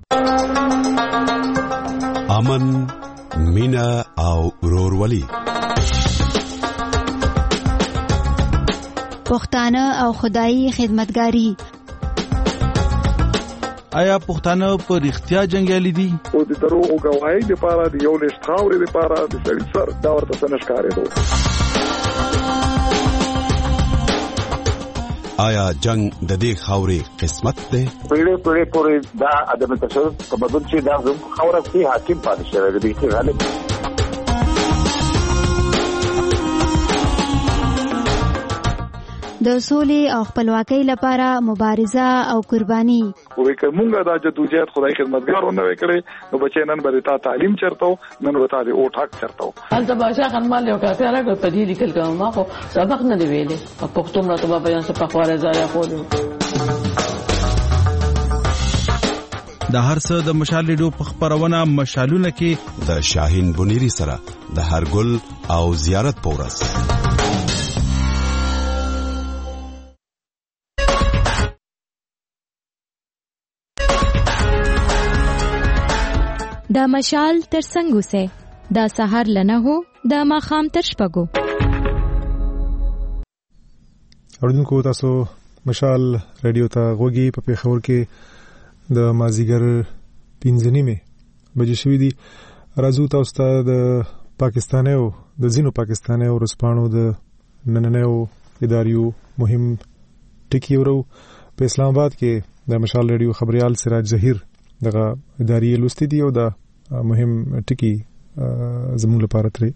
Speaker 20: امن مینا او ورورولي
Speaker 13: پښتانه او خدایي خدمتګاری.
Speaker 27: آیا پښتانه په رښتیا جنگیالي دي؟
Speaker 4: او د دروغو گواهی لپاره د یو لښت خاورې لپاره د سړي سر دا ورته څه ښکارېدو.
Speaker 20: آیا جنگ د دې خاورې قسمت ده؟
Speaker 3: پیړې پیړې پورې دا عدم تشدد تمدن چې دا زموږ خاوره کې حاکم پاتې شوی دی چې غالب
Speaker 13: د سولې او خپلواکۍ لپاره مبارزه او قرباني.
Speaker 4: وې کومه دا جدوجہد خدای خدمتګارونه وکړي نو بچي نن به تا تعلیم چرته نن وتا دي او ټاک چرته.
Speaker 28: البته باشا خنمال یو کار راغلی په دې لیکل کوم ما خو سبق نه دی ویلې په پښتو مله ته بیان څه په خواره ځای خورو.
Speaker 27: د هر څه د مشال ریډیو په خبرونه مشالونه کې
Speaker 20: د شاهین بنيري سره د هر ګل او زیارت پورس.
Speaker 13: د مشال ترڅنګ اوسئ. د سهار له نهو د ماښام تر شپږو.
Speaker 1: اوریدونکو تاسو مشال رادیو ته غوږی په پیښور کې د مازیګر پنځه نیمه بجې شوې دي. راځو تاسو ته د پاکستانیو د ځینو پاکستانیو ورسپانو د نننیو اداریو مهم ټکی ورو. په اسلام آباد کې د مشال رادیو خبريال سراج ظهیر دغه اداري لوستي دی او د مهم ټکی زموږ لپاره ترې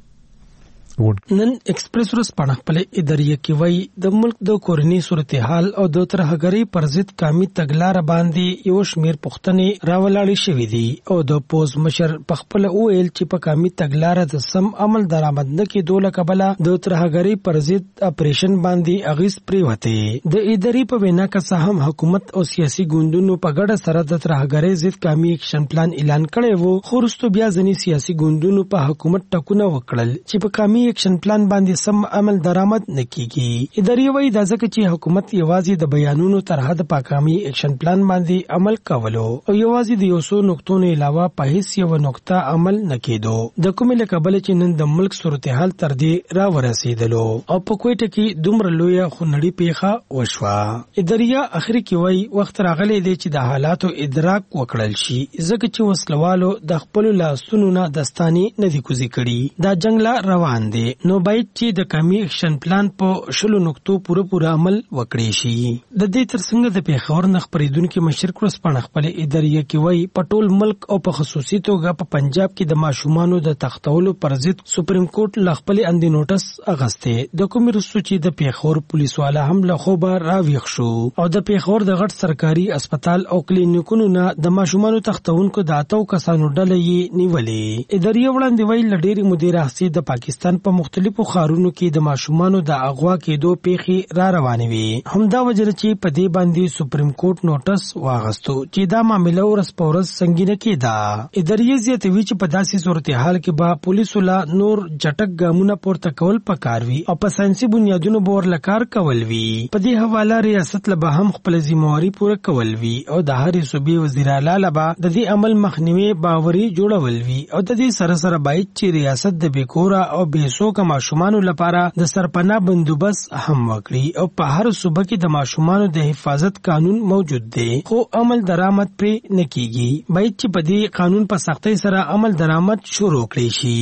Speaker 7: نن ایکسپریس ورځ په خپل ادارې کې وای د ملک د کورنی صورتحال او د ترهګری پر ضد قومي تګلار باندې یو شمیر پښتنې راولاړې شوې دي او د پوز مشر په خپل اویل چې په قومي تګلار د سم عمل درآمد نه کې دوله قبله د ترهګری پر ضد اپریشن باندې اغیز پریوته. د ادارې په وینا کې هم حکومت او سیاسي ګوندونو په ګډه سره د ترهګری ضد قومي اکشن پلان اعلان کړی وو، خو وروسته بیا ځینې سیاسي ګوندونو په حکومت ټکونه وکړل چې په قومي اکشن پلان باندې سم عمل درآمد نکېږي. ادارې وایي دا ځکه چې حکومت یوازې د بیانونو تر حد پاکامي اکشن پلان باندې عمل کولو او یوازې د یو څو نقطو نه علاوه په هیڅ یو نقطه عمل نکېدو. د کومې له کبله چې نن د ملک صورتحال تر دې را ورسېدلو او په کوټه کې دومره لویه خونړۍ پیښه وشوه. ادارې اخري کې وایي وخت راغلی دی چې د حالاتو ادراک وکړل شي ځکه چې وسلوالو د خپل لاسونو نه دستاني نه دي کوزي کړي. دا جنگ لا روان دی نو باید چې د قومي اکشن پلان په شلو نقطو پوره پوره عمل وکړي شي. د دې ترڅنګ د پیښور نه خبرېدونکو مشر کروس په خپل ادارې کې وایي په ټول ملک او په خصوصي توګه په پنجاب کې د ماشومانو د تختولو پر ضد سپریم کورټ ل خپل اندې نوټس اغسته. د کومې رسو چې د پیښور پولیس والا هم له خوبه راویښ شو او د پیښور د غټ سرکاري هسپتال او کلینیکونو نه د ماشومانو تختونکو د اتو کسانو ډله یې نیولې. ادارې وړاندې وایي لډېری مدیر احسي د پاکستان په مختلفو خارونو کې د ماشومانو د اغوا کېدو پیښې را روانې وي. همدا وجه چې په دې باندې سپریم کورټ نوټس واغستو چې دا معاملې ورځ په ورځ سنگینه کېده. ادارې زیاتوي چې په داسې صورتحال کې به پولیسو لا نور جټک ګامونه پورته کول پکار وي او په ساينسي بنیادونو باور لکار کول وي. په دې حواله ریاست له به هم خپل ذمہواری پوره کول وي او د هر صوبې وزیر اعلی لبا د دې عمل مخنیوي باوري جوړول وي او د دې سره سره باید چې ریاست د بیکورا او بیسوکه ماشومانو لپاره د سرپناه بندوبست هم وکړي او په هر صوبه کې د ماشومانو د حفاظت قانون موجود دی خو عمل درآمد پرې نکېږي. باید چې په دې قانون په سختۍ سره عمل درآمد شروع کړي شي.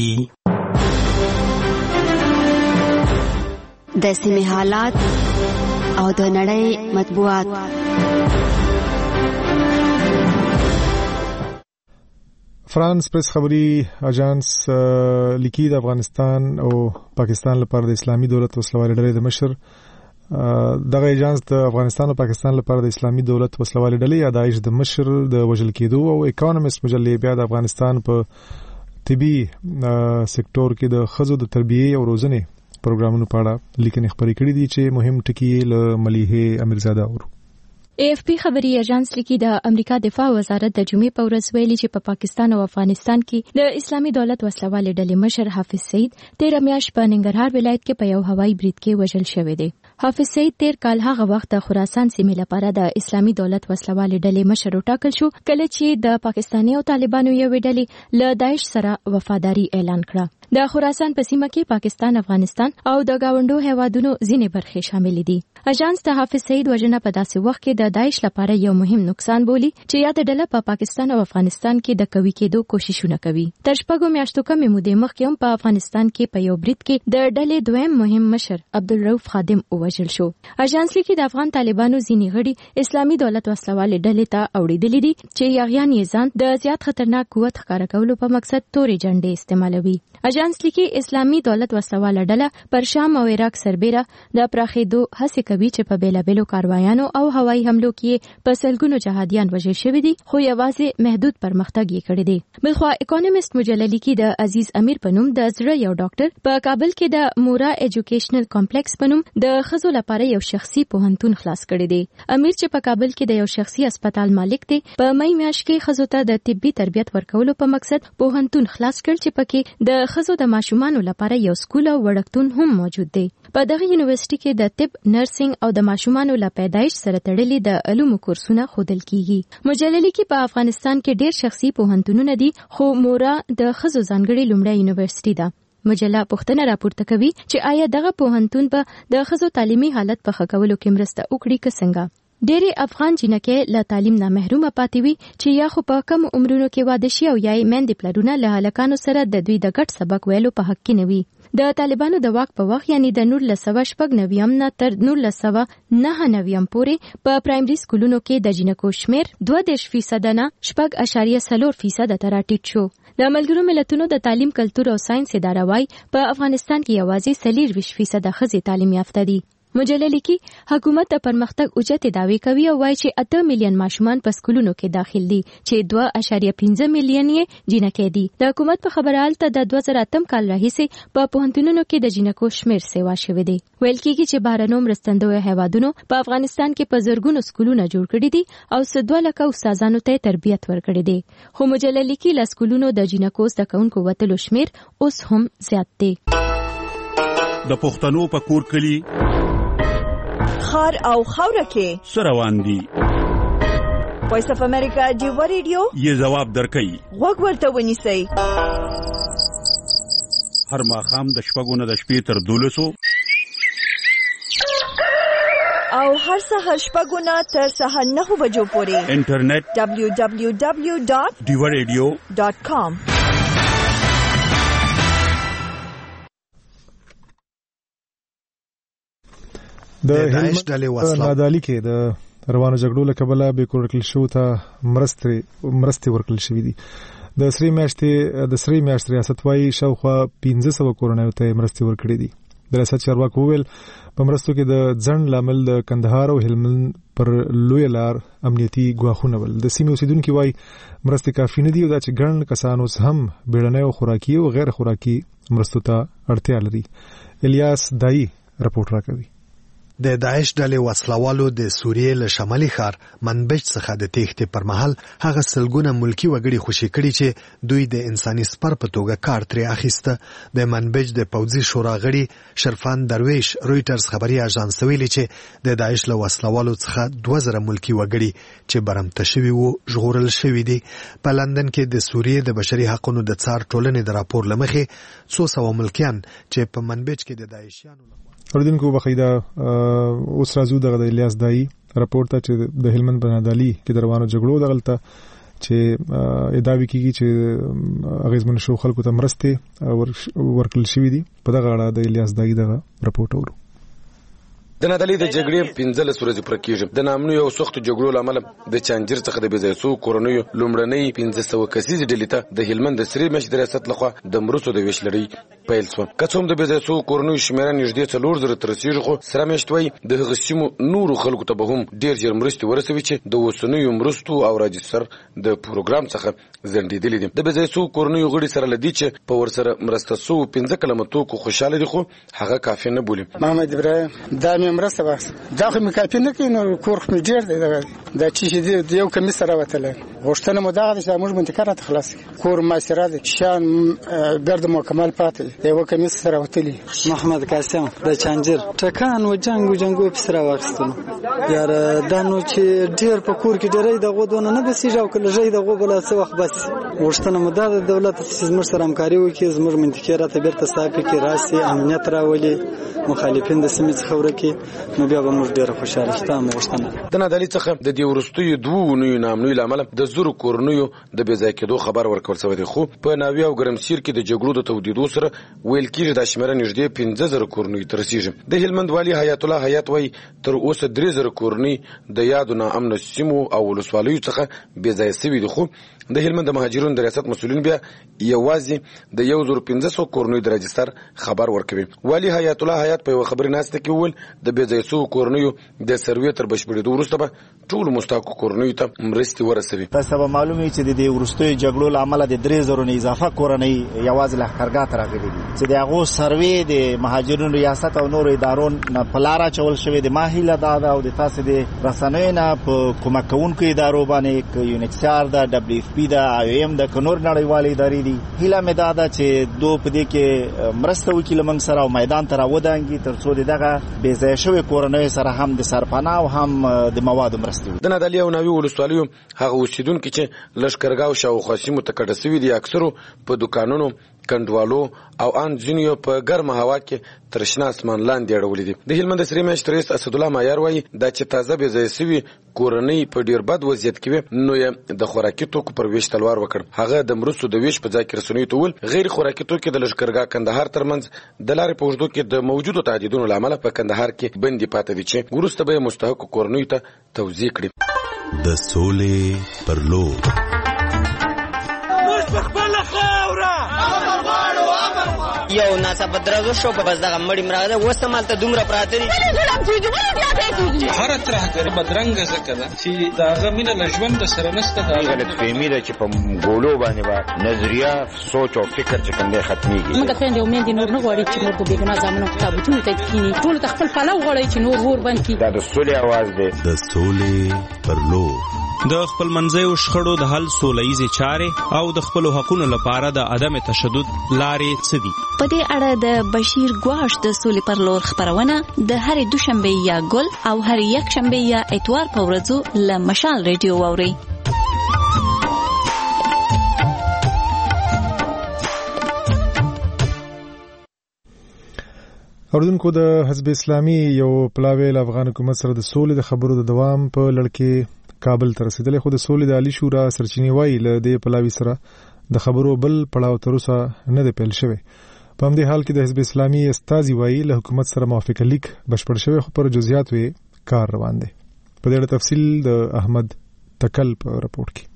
Speaker 12: د سیمې حالات او د نړۍ مطبوعات.
Speaker 1: فرانس پریس خبري اژانس لیکي د افغانستان او پاکستان لپاره د اسلامي دولت وسلوال ډلې د مشر دغه اژانس د افغانستان او پاکستان لپاره د اسلامي دولت وسلوال ډلې ادایش د مشر د وژل کېدو او اکانومست مجلې بیا د افغانستان په طبي سکتور کې د خزو د تربیه او روزنې پروګرامونو په اړه لیکنې خبرې کړې دي چې مهم ټکي له ملیحه امیرزاده اورو.
Speaker 13: اے اف پی خبري اژانس لیکي د امریکا دفاع وزارت د جمعې په ورځ ویلي چې په پا پاکستان او افغانستان کې د اسلامي دولت وسلوال ډلې مشر حافظ سعید تیر میاشت په ننګرهار ولایت کې په یو هوایي برید کې وژل شوی دی. حافظ سعید تیر کال هغه وخت د خراسان سیمې لپاره د اسلامي دولت وسلوال ډلې مشر وټاکل شو کله چې د پاکستاني او طالبانو یو ډلې له داعش سره وفاداری اعلان کړه. د خراسان په سیمه کې پاکستان، افغانستان او د گاونډو هیوادونو ځینې برخې شامل دي. اژانس د حافظ سعید وژنه په داسې وخت کې د داعش لپاره یو مهم نقصان بولي چې یاد ډله په پاکستان او افغانستان کې د قوي کېدو کوششونه کوي. تر شپږو میاشتو کمې مودې مخکې هم په افغانستان کې په یو برید کې د ډلې دویم مهم مشر عبدالرؤف خادم وژل شو. اژانس لیکي د افغان طالبانو ځینې غړي اسلامي دولت وسلوال ډلې ته اوړېدلي دي چې یاغیان یې ځان د زیات خطرناک قوت ښکاره کولو په مقصد تورې جنډې استعمالوي. اژانس لیکي اسلامي دولت وسلوال ډله پر شام او عراق سربېره د پراخېدو هڅې کوي چې په بیلابېلو کاروایانو او هوایي حملو کې په سلګونو جهادیان وژل شوي دي خو یوازې محدود پرمختګ یې کړی دی. بلخوا اکانومست مجله لیکي د عزیز امیر په نوم د زړه یو ډاکټر په کابل کې د مورا ایجوکیشنل کمپلیکس په نوم د ښځو لپاره یو شخصي پوهنتون خلاص کړی دی. امیر چې په کابل کې د یو شخصي هسپتال مالک دی په مې میاشت کې ښځو ته د طبي تربیت ورکولو په مقصد پوهنتون خلاص کړ چې پکې د ښځو د ماشومانو لپاره یو سکول او وړکتون هم موجود دی. په دغه یونیورسيټي کې د طب، نرسنګ او د ماشومانو له پیدایش سره تړلي د علومو کورسونه ښودل کیږي. مجله لیکي په افغانستان کې ډېر شخصي پوهنتونونه دي، خو مورا د ښځو ځانګړې لومړی یونیورسيټي ده. مجله پوښتنه راپورته کوي چې آیا دغه پوهنتون به د ښځو تعلیمي حالت په ښه کولو کې مرسته وکړي که څنګه؟ ډېری افغان جنکې له تعلیم نه محرومه پاتې وي چې یا خو په کم عمرونو کې واده شي او یا یې میندې پلرونه له هلکانو سره د دوی د ګډ سبق ویلو په حق کې نه وي. د طالبانو د واک په وخت یعنی د نولس سوه شپږ نویم نه تر نولس سوه نهه نویم پورې په پرایمري سکولونو کې د جنکو شمیر دوه دېرش فیصده نه شپږ اعشاریه څلور فیصده ته راټیټ شو. د ملګرو ملتونو د تعلیم، کلتور او ساينس اداره وايي په افغانستان کې یوازې څلورویشت فیصده ښځې تعلیم یافته دي. مجله لیکي حکومت د پرمختګ اوچتې دعوې کوي او وایي چې اته میلیون ماشومان په سکولونو کې داخل دي چې دوه اعشاریه پنځه میلیون یې جنکې دي. د حکومت په خبره هلته د دوه زره اتم کال راهیسې په پوهنتونونو کې د جنکو شمیر سیوا شوی دی. ویل کېږي چې بهرنیو مرستندویو هیوادونو په افغانستان کې په زرګونو سکولونه جوړ کړي دي او څه دوه لکه استادانو ته تربیت ورکړي دي. خو مجله لیکي له سکولونو د جنکو زده کوونکو وتلو شمیر اوس هم زیات دی.
Speaker 2: د پښتنو په کور کلی
Speaker 16: خار او خوره کې
Speaker 2: سروان دي.
Speaker 16: وایس اف امریکا دیو ریډیو
Speaker 2: یې جواب درکړي.
Speaker 16: وګ ورته ونیسئ.
Speaker 2: هر ماښام د شپږو نه د شپې تر دولسو
Speaker 16: او هر سهار شپږو نه تر سهار نهو بجو پورې
Speaker 2: انټرنیټ
Speaker 16: دبلیو دبلیو دبلیو ډاٹ
Speaker 2: دیو ریډیو
Speaker 16: ډاٹ کام.
Speaker 1: د داعش ډلې وسله نادالي کې د روانو جګړو له کبله به کورکل شو ته مرستې مرستې ورکړل شوې دي. د سری میاشتې د سری میاشتې ریاست وايي شاوخوا پنځه سوه کورنیو ته مرستې ورکړې دي. د ریاست چارواکو وویل په مرستو کې د ځنډ لامل د کندهار او هلمند پر لوی لار امنیتي ګواښونه ول. د سیمې اوسیدونکو وايي مرستې کافي نه دي او دا چې ګڼ کسان اوس هم بیړنۍ او خوراکي او غیر خوراکي مرستو ته اړتیا لري. الیاس دای رپورټ راکوي.
Speaker 17: د داعش ډلې وسلوالو د سوریې له شمالي ښار منبج څخه د تېښتې پر مهال هغه سلګونه ملکی وګړي خوشي کړي چې دوی د انساني سپر په توګه کار ترې اخیسته. د منبج د پوځي شورا غړي شرفان درویش رويټرز خبري اژانس ویلي چې د داعش له وسلوالو څخه دوه زره ملکی وګړي چې برمته شوي وو ژغورل شوي دي. په لندن کې د سوریې د بشري حقوقو د څار ټولنې د راپور لمخې څو سوه ملکیان چې په منبج کې د داعشیانو
Speaker 1: اوریدونکو بخیدا اوس راځو دغه د الیاس دای راپورټ ته چې د هلمند په نادالي کې د روانو جګړو دغلته چې ادعاوی کیږي چې اغیزمن شو خلکو ته مرستې ورکړل شوې دي. په دغه اړه د الیاس دای دغه راپورټ اورو.
Speaker 18: د نادالي د جګړې پنځلس ورځې پوره کېږي. د نامنو او سختو جګړو له امله د چانجر څخه د بېځایه سوو کورنیو لومړنۍ پنځه سوه کسیزې ډلې ته د هلمند د سرې میاشتې د ریاست لخوا د مرستو د ویش لړۍ پیل شوه. که څه هم د بېځایه سوو کورنیو شمېره نږدې څلور زره ته رسېږي، خو سره میاشت وایي د هغه سیمو نورو خلکو ته به هم ډېر ژر مرستې ورسوي چې د اوسنیو مرستو او راجستر د پروګرام څخه ځنډېدلي دي. د بېځایه سوو کورنیو غړي سره له دې چې په ورسره مرسته سوو پنځه کلمه توکو خوشحاله دي، خو هغه کافي نه بولي.
Speaker 19: محمد ابراهیم دا مې مرسته واخیسته، دا خو مې کافي نه کوي، نو کور خو مې ډېر دی. دا چې د یو کمیس سره وتلی غوښتنه مو دغه ده چې موږ منطقه راته خلاص کړي. کور محاصره دی، شیان ګرد مکمل پاتې دی، د یوه کمیس سره وتلي.
Speaker 21: محمد قاسم د چانجر ټکان و جنګ و جنګو پسې راواخیستلو. یاره دا نو چې ډېر په کور کې ډېری دغو دونه نه بسېږي او که لږی دغو بله څه وخت بس غوښتنه مو دا د دولت چې زموږ سره همکاري وکړي، زموږ منطقې راته بېرته صافې کړي، راسي امنیت راولي، مخالفین د سیمې څخه ورکړي، نو بیا به موږ ډېره خوشحاله شو. دا مو غوښتنه.
Speaker 18: د نادالي څخه د دې وروستیو دوو اونیو ناامنیو له امله د زرو کورنیو د بېځایه کېدو خبر ورکول شوی دی، خو په ناوې او ګرمسیر کې د جګړو د تودېدو سره ویل کېږي دا شمېره نږدې پنځه زره کورنیو ته رسېږي. د هلمند والي حیات الله حیات وایي تر اوسه درې زره کورنۍ د یادو ناامنه سیمو او ولسوالیو څخه بېځایه سوي دي، خو د هلمند د مهاجرینو د ریاست مسؤلین بیا یوازې د یو زر پنځه سوه کورنیو د راجستر خبر ورکوي. والي حیات الله حیات په یوه خبري ناسته کې وویل د بېځایه سوو کورنیو د سروې تر بشپړېدو وروسته به ټولو مستحقو کورنیو ته مرستې ورسوي.
Speaker 22: تاسو به معلوم وي چې د دې وروستیو جګړو له امله د درې زرو نه اضافه کورنۍ یوازې لښکرګاه ته راغلي دي چې د هغو سروې د مهاجرینو ریاست او نورو ادارو نه په لاره اچول شوې دي. ما هیله دا ده او د تاسو د رسنیو نه په کومک کوونکو ادارو باندې که یونیسیار ده، ډبلیو اف پی د آی ایم د کنور نړیوالې ادارې دي. هیله مې دا ده چې دوی په دې کې مرسته وکړي لمنګ سره او میدان ته راودانګي ترڅو دغه بې ځای شوی کورنۍ سره هم د سرپناه او هم د موادو مرستې.
Speaker 18: د نادعلي او ناوې ولسوالیو هغه اوسیدونکي چې لښکرګاه او شاوخوا سیمو ته کډه سوي دي اکثرو په دوکانونو کنډوالو او ان ځینو په ګرمه هوا کې تر شنه اسمان لاندې اړولې دي. د هلمند سری میاشت رئیس اسدالله مایار وایي دا چې تازه بې ځای سوي کورنۍ په ډیر بد وضعیت کې وي نو یې د خوراکي توکو پر ویش تلوار وکړ. هغه د مرستو د ویش په ځای کې رسنیو ته وویل غیر خوراکي توکي د لښکرګاه کندهار ترمنځ د لارې په اوږدو کې د موجودو تعهدونو له امله په کندهار کې بندي پاتې دي چې وروسته به یې مستحقو کورنیو ته توزیع کړي.
Speaker 20: د سولې پر لور
Speaker 5: یو ناڅاپه درزو شو په بس دغه مړی مراغه اوس ته مالته دومره پراته دي.
Speaker 6: هر ترهګر بدرنګ زکه ده چې داغه مینه له ژوند سره نشته. دا
Speaker 8: غلط فهمي ده چې په ګولو باندې با نظریه سوچ او فکر چې کوم ختميږي.
Speaker 9: موږ ته د امید نور نه غواړي چې نور د بیګنا ځامنو کتابونه ته کینی ټول خپل پلاو غواړي چې نور ور باندې
Speaker 8: دا د سولې आवाज ده.
Speaker 20: د سولې پر لور
Speaker 27: د خپل منځیو شخړو د حل سولهییزې چارې او د خپلو حقونو لپاره د عدم تشدد لارې څه دي؟
Speaker 13: په دې اړه د بشیر ګواش د سولې پر لور خبرونه د هرې دوشنبه یا ګل او هرې یکشنبه یا اتوار په ورځو له مشال ریډیو واورئ.
Speaker 1: اوردونکو د حزب اسلامي یو پلاوی له افغان حکومت سره د سولې د خبرو د دوام په لړ کې کابل ته رسیدلې، خو د سولې د عالی شورا سرچینې وایي له دې پلاوي سره د خبرو بل پړاو تر اوسه نه دی پیل شوی. په همدې حال کې د حزب اسلامي استازي وایي له حکومت سره موافقه لیک بشپړ شوی خو پر جزئیاتو یې کار روان دی. په دې اړه تفصیل د احمد تکل په راپورټ کې.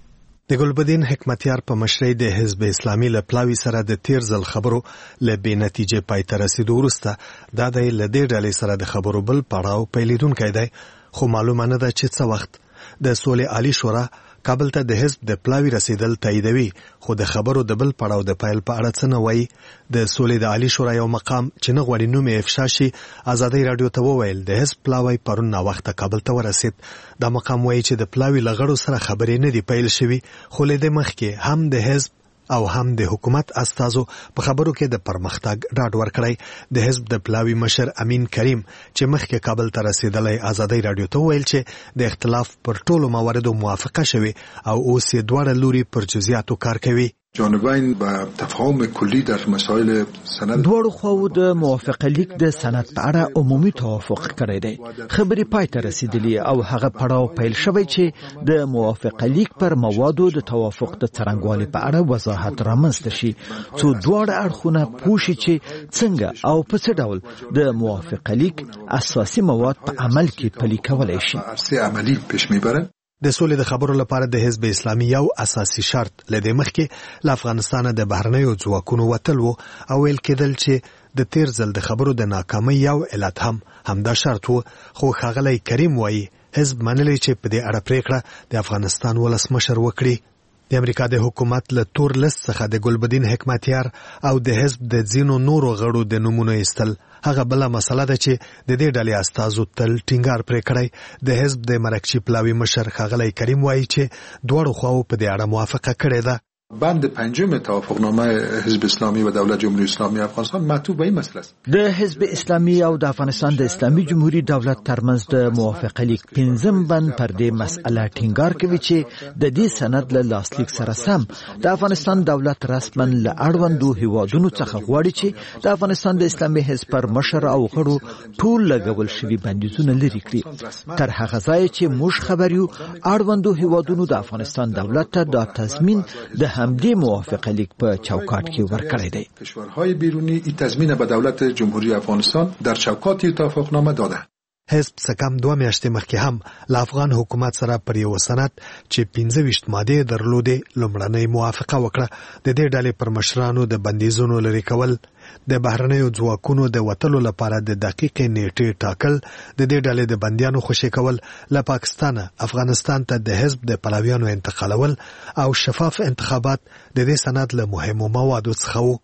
Speaker 17: د ګلبدین حکمتیار په مشرۍ د حزب اسلامي له پلاوي سره د تیر ځل خبرو له بې نتیجې پای ته رسیدو وروسته دا د له دې ډلې سره د خبرو بل پړاو پیلېدونکی دی، خو معلومه نه ده چې څه وخت. د سولې عالی شورا کابل ته د حزب د پلاوي رسیدل تاییدوي، خو د خبرو د بل پړاو د پیل په اړه څه نه وایي. د سولې د عالی شورا یو مقام چې نه غواړي نوم یې افشا شي ازادۍ راډیو ته وویل د حزب پلاوی پرون ناوخته کابل ته ورسید. دا مقام وایي چې د پلاوي له غړو سره خبرې نه دي پیل شوي، خو له دې مخکې هم د حزب او هم د حکومت استازو په خبرو کې د پرمختګ ډاډ ورکړی. د حزب د پلاوي مشر امین کریم چې مخکې کابل ته رسیدلی ازادۍ راډیو ته وویل چې د اختلاف پر ټولو مواردو موافقه شوې او اوس یې دواړه لوري پر جزئیاتو کار کوي.
Speaker 23: جانبین با تفاهم کلی در مسائل سند
Speaker 24: دواړو خواو د موافقه لیک د سند په اړه عمومي توافق کړی دی. خبرې پای ته رسیدلي او هغه پړاو پیل شوی چې د موافقه لیک پر موادو د توافق د څرنګوالي په اړه وضاحت رامنځته شي، څو دواړه اړخونه پوه شي چې څنګه او په څه ډول د موافقه لیک اساسي مواد په عمل کې پلي کولی شي.
Speaker 23: عرصه عملی پیش میبرند.
Speaker 17: د سولې د خبرو لپاره د حزب اسلامي یو اساسي شرط لدې مخکې له افغانستانه د بهرنیو ځواکونو وتل وو او ویل کېدل چې د تیر ځل د خبرو د ناکامۍ یو علت هم همدا شرط وو، خو ښاغلی کریم وایي حزب منلی چې په دې اړه پریکړه د افغانستان ولسمشر وکړي. د امریکا د حکومت له تور لیست څخه د ګلبدین حکمتیار او د حزب د ځینو نورو غړو د نومونو ایستل هغه بله مسله ده چې د دې ډلې استازو تل ټینګار پرې کړی. د حزب د مرکچي پلاوي مشر ښاغلی کریم وایي چې دواړو خواو په دې اړه موافقه کړې ده.
Speaker 23: بند پنجم توافقنامه حزب اسلامی و دولت جمهوری اسلامی افغانستان مکتوب به این مسئله است.
Speaker 24: د حزب اسلامی او د افغانستان د اسلامي جمهوری دولت ترمنځ د موافقه لیک پنځم بند پر دې مسئله ټینګار کوي چې د دې سند له لاسلیک سره سم د افغانستان دولت رسما له اړوندو هیوادونو څخه غواړي چې د افغانستان د اسلامي حزب پر مشر او غړو ټول لګول شوي بندیزونه لرې کړي. تر هغه ځایه چې موږ خبر یو اړوندو هیوادونو د افغانستان دولت ته د تضمین د همدې موافقه لیک په چوکاټ کې ورکړی دی.
Speaker 23: کشورهای بیرونی این تضمین به دولت جمهوری افغانستان در چوکاټ توافقنامه داده.
Speaker 17: حزب څخه دوه میاشتې مخکې هم له افغان حکومت سره پر یو سند چې پنځه ویشت مادې درلودې لومړنۍ موافقه وکړه. د دې ډلې پر مشرانو د بندیزونو لرې کول، د بهرنیو ځواکونو د وتلو لپاره د دقیقې نیټې ټاکل، د دې ډلې د بندیانو خوشي کول، له پاکستانه افغانستان ته د حزب د پلاویانو انتقالول او شفاف انتخابات د دې سند له مهمو موادو څخه وو.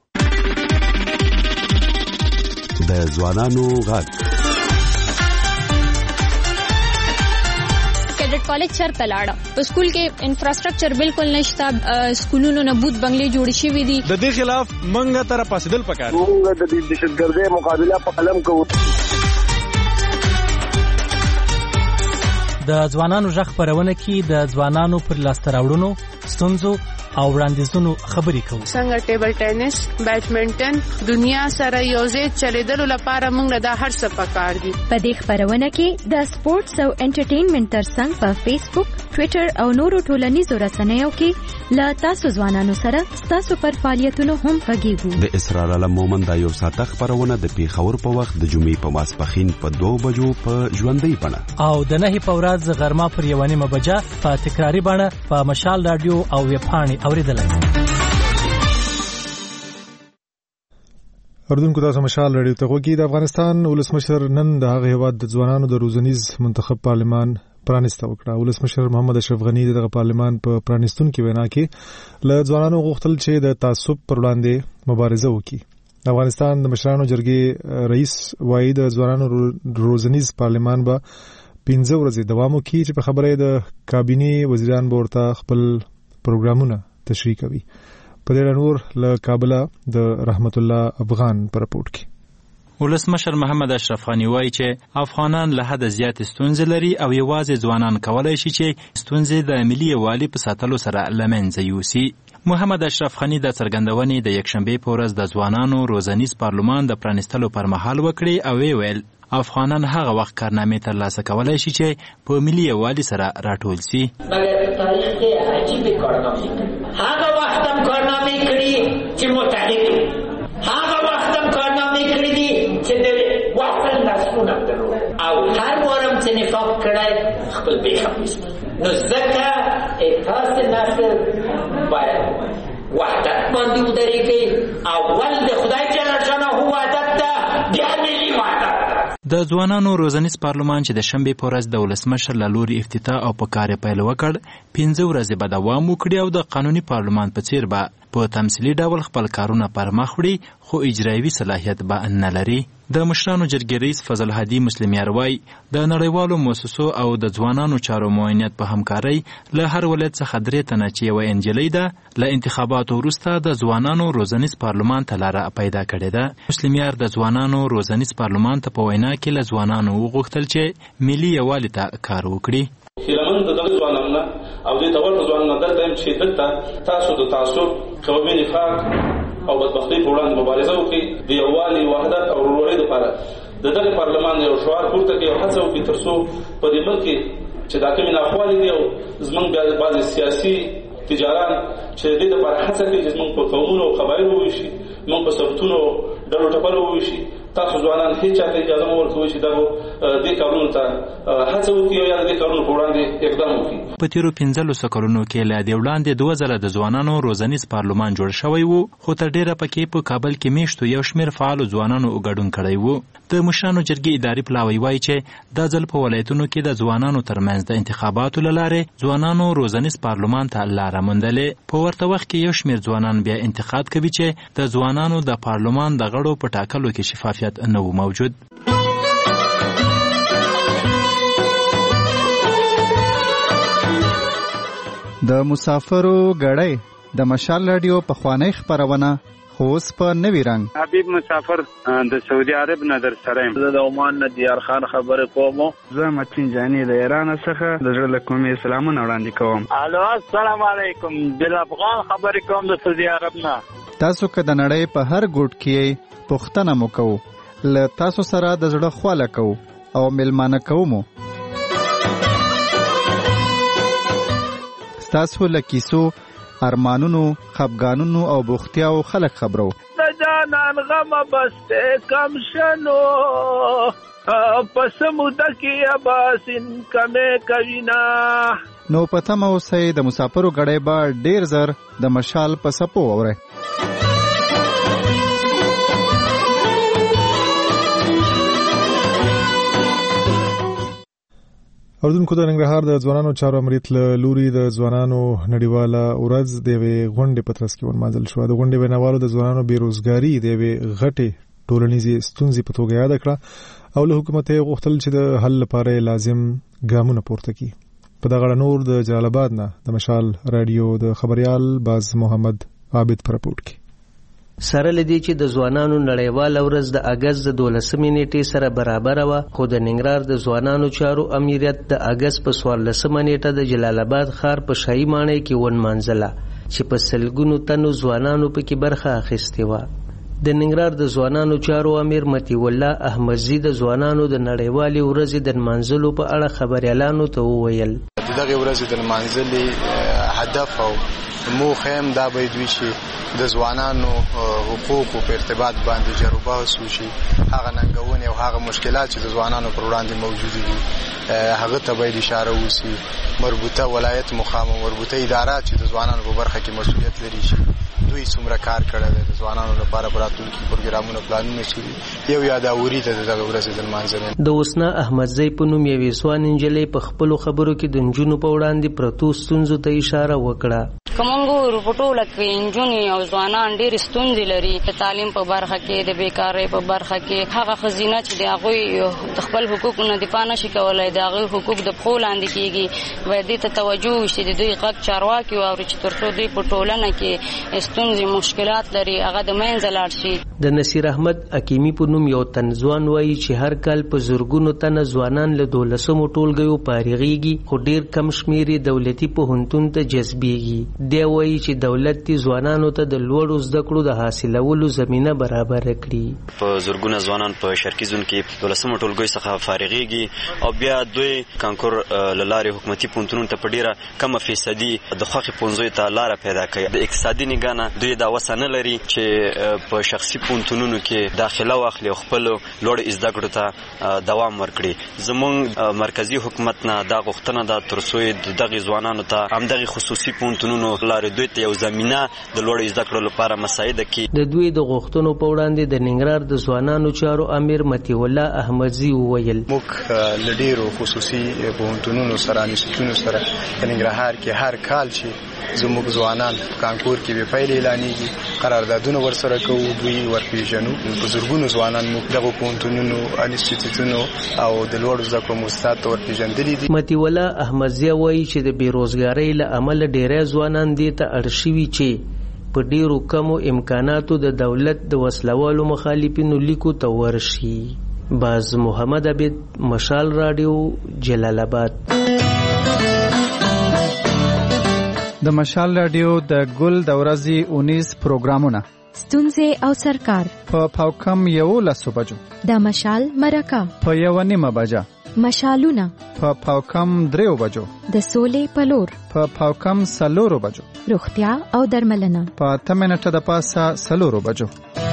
Speaker 20: د ځوانانو غږ
Speaker 3: کیډټ کالج چرته لاړه په سکول کې انفراستراکچر بالکل نشته سکولونو نه بوت بنگلې جوړ شوي دي
Speaker 27: د دې خلاف منګه تر پاسدل پکار
Speaker 4: موږ د دهشتګردۍ مقابله په قلم کوو
Speaker 10: د ځوانانو ژغ خپرونه کې د ځوانانو پر لاسته راوړنو ستونزو او وړاندیزونو خبرې کوو
Speaker 11: څنګه ټیبل ټینس بیډمنټن دنیا سره یوځای چلیدلو لپاره موږ له هر څه پکار دي
Speaker 13: په دې خبرونه کې د سپورتس او انټرټینمنټ ترڅنګ په فیسبوک ټوئیټر او نورو ټولنیزو رسنیو کې لا تاسو ځوانانو سره تاسو پر فعالیتونو هم غږیږو
Speaker 20: د اسرار علم مومن دا یو ساعته خبرونه د پیښور په وخت د جمعې په ماسپخین په دوه بجو په ژوندۍ بڼه
Speaker 10: او د نهي په ورځ غرمه پر یو نیمه بجه په تکراری بڼه په مشال رادیو او ویب پاڼې اوریدلای
Speaker 1: اردوونکو تاسو مشال رادیو ته وګورئ د افغانستان ولسمشر نن د هغه هیواد د ځوانانو د روزنیز منتخب پارلمان پرانیسته وکړه ولسمشر محمد اشرف غنی دغه پارلمان په پرانیستون کې وینا کې له ځوانانو غوښتل چې د تعصب پر وړاندې مبارزه وکړي د افغانستان د مشرانو جرګې رئیس وایي د ځوانانو روزنیز پارلمان به پنځه ورځې دوام وکړي چې په خبره د کابینې وزیران به ورته خپل پروګرامونه تشریح کوي په دې نور له کابل د رحمت الله افغان پر رپورټ کې
Speaker 27: ولسمشر محمد اشرف غنی وایي چې افغانان له حد زیات ستونزې لري او یوازې ځوانان کولای شي چې ستونزې د ملي یووالي په ساتلو سره له منځه یوسي محمد اشرف غنی د څرګندونې د یکشنبې په ورځ د ځوانانو روزنیز پارلمان د پرانیستلو پر مهال وکړي او وی ویل افغانان هغه وخت کارنامې ترلاسه کولای شي چې په ملي یووالي سره راټول شي
Speaker 14: مګر تاریخ کې عجیب کارنامې هغه وخت هم کارنامې کړي چې متحد هغه وخت هم کارنامې کړي دي چې د وطن نسلونه درلود او هر وارم چې نفاق کړی خپل بیخبر نو ځکه تاسو نسل باید وحدت باندې ودرېږي اول د خدای جل شانه وحدت ده بیا ملي وحدت
Speaker 27: د ځوانانو روزنیز پارلمان چې د شنبې په ورځ د ولسمشر له لوري افتتاح او په کار یې پیل وکړ پنځه ورځې به دوام وکړي او د قانوني پارلمان په څیر به په تمثیلي ډول خپل کارونه پر مخ وړي خو اجرایوي صلاحیت به نه لري د مشرانو جرګې رئیس فضل هادي مسلمیار وایي د نړیوالو مؤسسو او د ځوانانو چارو معاونیت په همکارۍ له هر ولایت څخه درې تنه چې یوه انجلۍ ده له انتخاباتو وروسته د ځوانانو روزنیز پارلمان ته لاره پیدا کړې ده مسلمیار د ځوانانو روزنیز پارلمان ته په وینا کې له ځوانانو وغوښتل چې ملي یووالي ته کار وکړي
Speaker 15: هیلمن د دغه ځوانانو او د دغه ځوانانو دلته هم چې دلته تاسو د تعصب قومي نفاق او بدبختي په وړاندې مبارزه وکړي د یووالي وحدت او ورورولۍ لپاره د دغه پارلمان یو شعار پورته کړي او هڅه وکړي تر څو په دې ملک کې چې دا کومې ناخوالې دي او زموږ بیا بعضې سیاسي تجاران چې د دې لپاره هڅه کوي چې زموږ په قومونو او قبایلو وویشي زموږ په سبتونو ډلو ټپلو وویشي تاسو ځوانان هیڅ چاته اجازه مه ورکوئ چې دغو دې کارونو ته هڅه وکړي او یا د دې کارونو په وړاندې اقدام وکړي
Speaker 27: په تیرو پنځلسو کلونو کې له دې وړاندې دوه ځله د ځوانانو روزنیز پارلمان جوړ شوی و خو تر ډیره پکې په کابل کې میشتو یو شمېر فعالو ځوانانو ګډون کړی و د مشرانو جرګې اداري پلاوی وایي چې دا ځل په ولایتونو کې د ځوانانو ترمنځ د انتخاباتو له لارې ځوانانو روزنیز پارلمان ته لاره موندلې په ورته وخت کې یو شمېر ځوانان بیا انتقاد کوي چې د ځوانانو د پارلمان د غړو په ټاکلو کې شفافیت نه و موجود
Speaker 25: د مسافرو غړی د مشال رادیو په خوانی خبرونه خوس په نوی رنگ
Speaker 26: حبیب مسافر د سعودي عرب نه در سره یم د عمان نه دیار خان خبر کوم
Speaker 29: زه متین جانی د ایران څخه د ژوند کومې سلامونه وړاندې کوم
Speaker 26: الو السلام علیکم د افغان خبر کوم د سعودي عرب نه
Speaker 25: تاسو که د نړۍ په هر ګوټ کې پښتنه مو کوو له تاسو سره د زړه خواله کوو او ملمانه کوو تاسو له کیسو ارمانونو خفګانونو او بوختیاو خلک خبرو
Speaker 26: د جانان غم بسته کم شنو پس موده کې اباسین کمه کوینا
Speaker 25: نو پته مو سي د مسافرو غړې با ډیر زر د مشال په سپو اوره
Speaker 1: اردوونکو د ننګرهار د ځوانانو چارو امریت له لوري د ځوانانو نړیواله ورځ د یوې غونډې په ترڅ کې ونمانځل شوه د غونډې ویناوالو د ځوانانو بېروزګاري د یوې غټې ټولنیزې ستونزې په توګه یاده کړه او له حکومت یې غوښتل چې د حل لپاره لازم ګامونه پورته کړي په دغه نور د جلال آباد نه د مشال رادیو د خبريال باز محمد عابد پر راپورټ کې
Speaker 2: سره لدی چې د ځوانانو نړیوال ورځ د اگست د دولسمې نیټې سره برابر و خو د ننګرهار د ځوانانو چارو امریت د اگست په څوارلسمه نیټه د جلال آباد ښار په شاهي ماڼۍ کې ونمانځله چې په سلګونو تنو ځوانانو پکې برخه اخیستې وه. د ننګرهار د ځوانانو چارو امیر متی الله احمدزي د ځوانانو د نړیوالې ورځې د نمانځلو په اړه خبريالانو ته وویل
Speaker 7: دغه ورځې د نمانځلې هدف او موخه هم دا باید وي چې د ځوانانو حقوقو په ارتباط باندې جربه وشي، هغه ننګونې او هغه مشکلات چې د ځوانانو پر وړاندې موجود دي هغه ته باید اشاره وشي. مربوطه ولایت مقام او مربوطه ادارات چې د ځوانانو په برخه کې مسؤلیت لري شي دوی څومره کار کړی دی د ځوانانو لپاره براتونکي پروګرامونه پلانونه شوي یو یاداوري ته دغه ورځې د نمانځنې.
Speaker 2: د حسنا احمدزی په نوم یوې ځوان نجلۍ په خپلو خبرو کې د نجونو په وړاندې پرتو ستونزو ته اشاره وکړه.
Speaker 12: کومنګو رپورټوله کې نجونې او ځوانان ډېرې ستونزې لري د تعلیم په برخه کې د بیکارۍ په برخه کې. هغه ښځینه چې د هغوی د خپل حقوقو نه دفاع نشي کولی د هغوی حقوق د پښو لاندې کېږي باید دې ته توجه وشي د دوی غږ چارواکي واوري چې تر څو دوی په ټولنه کې ستونزې مشکلات لري هغه د منځه لاړ شي.
Speaker 2: د نصیر احمد حکیمی په نوم یو تن ځوان وایي چې هر کال په زرګونو تنه ځوانان له دولسمو ټولګیو فارغېږي خو ډېر کم شمېر یې دولتي پوهنتون ته جذبېږي. دی وایي چې دولت دې ځوانانو ته د لوړو زده کړو د حاصلولو زمینه برابره کړي.
Speaker 16: په زرګونه ځوانان په شرقي زون کې دولسمو ټولګیو څخه فارغېږي او بیا دوی کانکور له لارې حکومتي پوهنتونونو ته په ډېره کمه فیصدي د خوښې پوهنځیو ته لاره پیدا کوي. د اقتصادي نګاه نه دوی دا وسه نه لري چې په شخصي پوهنتونونو کې داخله واخلي او خپلو لوړو زده کړو ته دوام ورکړي. زموږ مرکزي حکومت نه دا غوښتنه ده تر څو د دغې ځوانانو ته همدغې خصوصي پوهنتونونو لارې دوی ته یو زمینه د لوړو زده کړو لپاره مساعده کړي.
Speaker 2: د دوی د غوښتنو په وړاندې د ننګرهار د ځوانانو چارو امیر متی الله احمدزي وویل
Speaker 7: موږ له ډېرو خصوصي پوهنتونونو سره انسټیټونو سره په ننګرهار کې هر کال چې زموږ ځوانان کانکور کې به پیل اعلانېږي قراردادونه ورسره کوو دوی ورپېژنو. په زرګونو ځوانان موږ دغو پوهنتونونو انسټیټیوټونو او د لوړو زده کړو مؤسساتو ته ورپېژندلي دي.
Speaker 2: متی الله احمدزي وایي چې د بېروزګارۍ له امله ډېری ځوانان دې ته اړ شوي چې په ډېرو کمو امکاناتو د دولت د وسلوالو مخالفینو لیکو ته ورشي. باز محمد عبید مشال رادیو جلال آباد.
Speaker 25: د مشال رادیو د ګل د ورځې اونیس پروګرامونه
Speaker 13: ستونزې او سرکار
Speaker 25: په پاوکم یو لسو بجو
Speaker 13: د مشال مرکه په
Speaker 25: یو نیمه بجه
Speaker 13: مشالونه
Speaker 25: په پاوکم دریو بجو
Speaker 13: د سولې پلور
Speaker 25: په پاوکم سلورو بجو
Speaker 13: روغتیا او درملنه
Speaker 25: په اته منټه د پاسه سلورو بجو.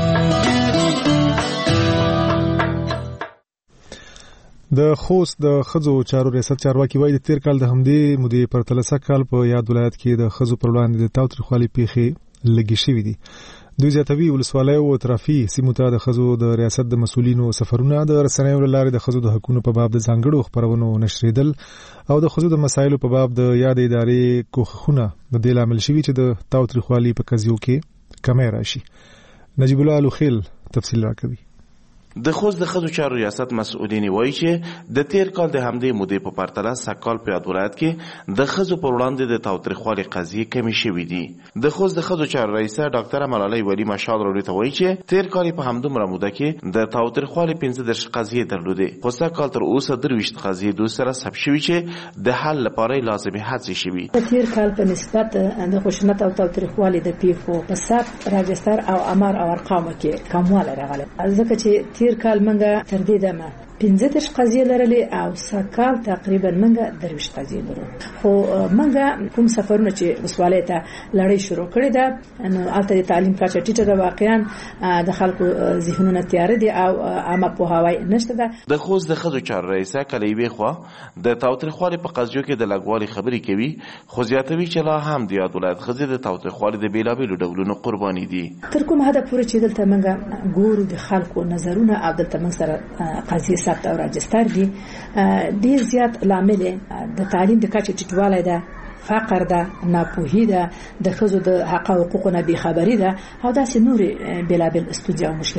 Speaker 1: د خوست د خزو چارو ریاست چارواکي وایي د تیر کال د همدې مودې پر تلسه کال په یاد ولایت کې د خزو پر وړاندې د تاوتریخوالي پیښې لږې شوي دي. دوی زیاتوي ولسوالیو او اطرافي سیمو ته د خزو د ریاست د مسؤلینو سفرونه د رسنیو له لارې د خزو د حقونو په باب د ځانګړو خپرونو نشریدل او د خزو د مسایلو په باب د یاد ادارې کوښښونه د دې لامل شوي چې د تاوتریخوالي په قضیو کې کمی راشي. نجیب الله الوخیل تفصیل راکوي.
Speaker 18: د خوست د ښځو چارو ریاست مسؤلین وایي چې د تیر کال د همدې مودې په پرتله سږکال په یاد ولایت کې د ښځو پر وړاندې د تاوتریخوالي قضیې کمې شوي دي. د خوست د ښځو چارو رئیسه ډاکټره ملالۍ ولی مشال راډیو ته وایي چې تیر کال په همدومره موده کې د تاوتریخوالي پنځه دېرش قضیې درلودې خو سږکال تر اوسه درویشت قضیې دوی سره ثبت شوي چې د حل لپاره لازمي هڅې شوي.
Speaker 19: د تیر کال په نسبت د خشونت او تاوتریخوالي د پیښو په ثبت راجستر او امر او ارقامو کې کموالی راغلی ځکه چې تیر کال منګه تر دې دمه پنځه دېرش قضیې لرلې او سږکال تقریبا منګه درویشت قضیې لرو خو منګه کوم سفرونه چې ولسوالۍ ته لړۍ شروع کړې ده نو هلته د تعلیم کچه ټیټه ده واقعا د خلکو ذهنونه تیاره دي او عامه پوهاوی نشته ده.
Speaker 18: د خوست د ښځو چارو رئیسه کله یوې خوا د تاوتریخوالي په قضیو کې د لږوالي خبرې کوي خو زیاتوي چې لا هم د یاد ولایت ښځې د تاوتریخوالي د بېلابېلو ډولونو قرباني دي.
Speaker 19: تر کوم حده پورې چې دلته منګه ګورو د خلکو نظرونه او دلته موږ سره قضیې ثبت او راجستر دي ډیر زیات لامل د تعلیم د کچې ټیټوالی ده فقر ده ناپوهي ده د ښځو د حق او حقوقو نه بېخبري ده او داسې نورې بېلابېل ستونزې او مشکلات دي.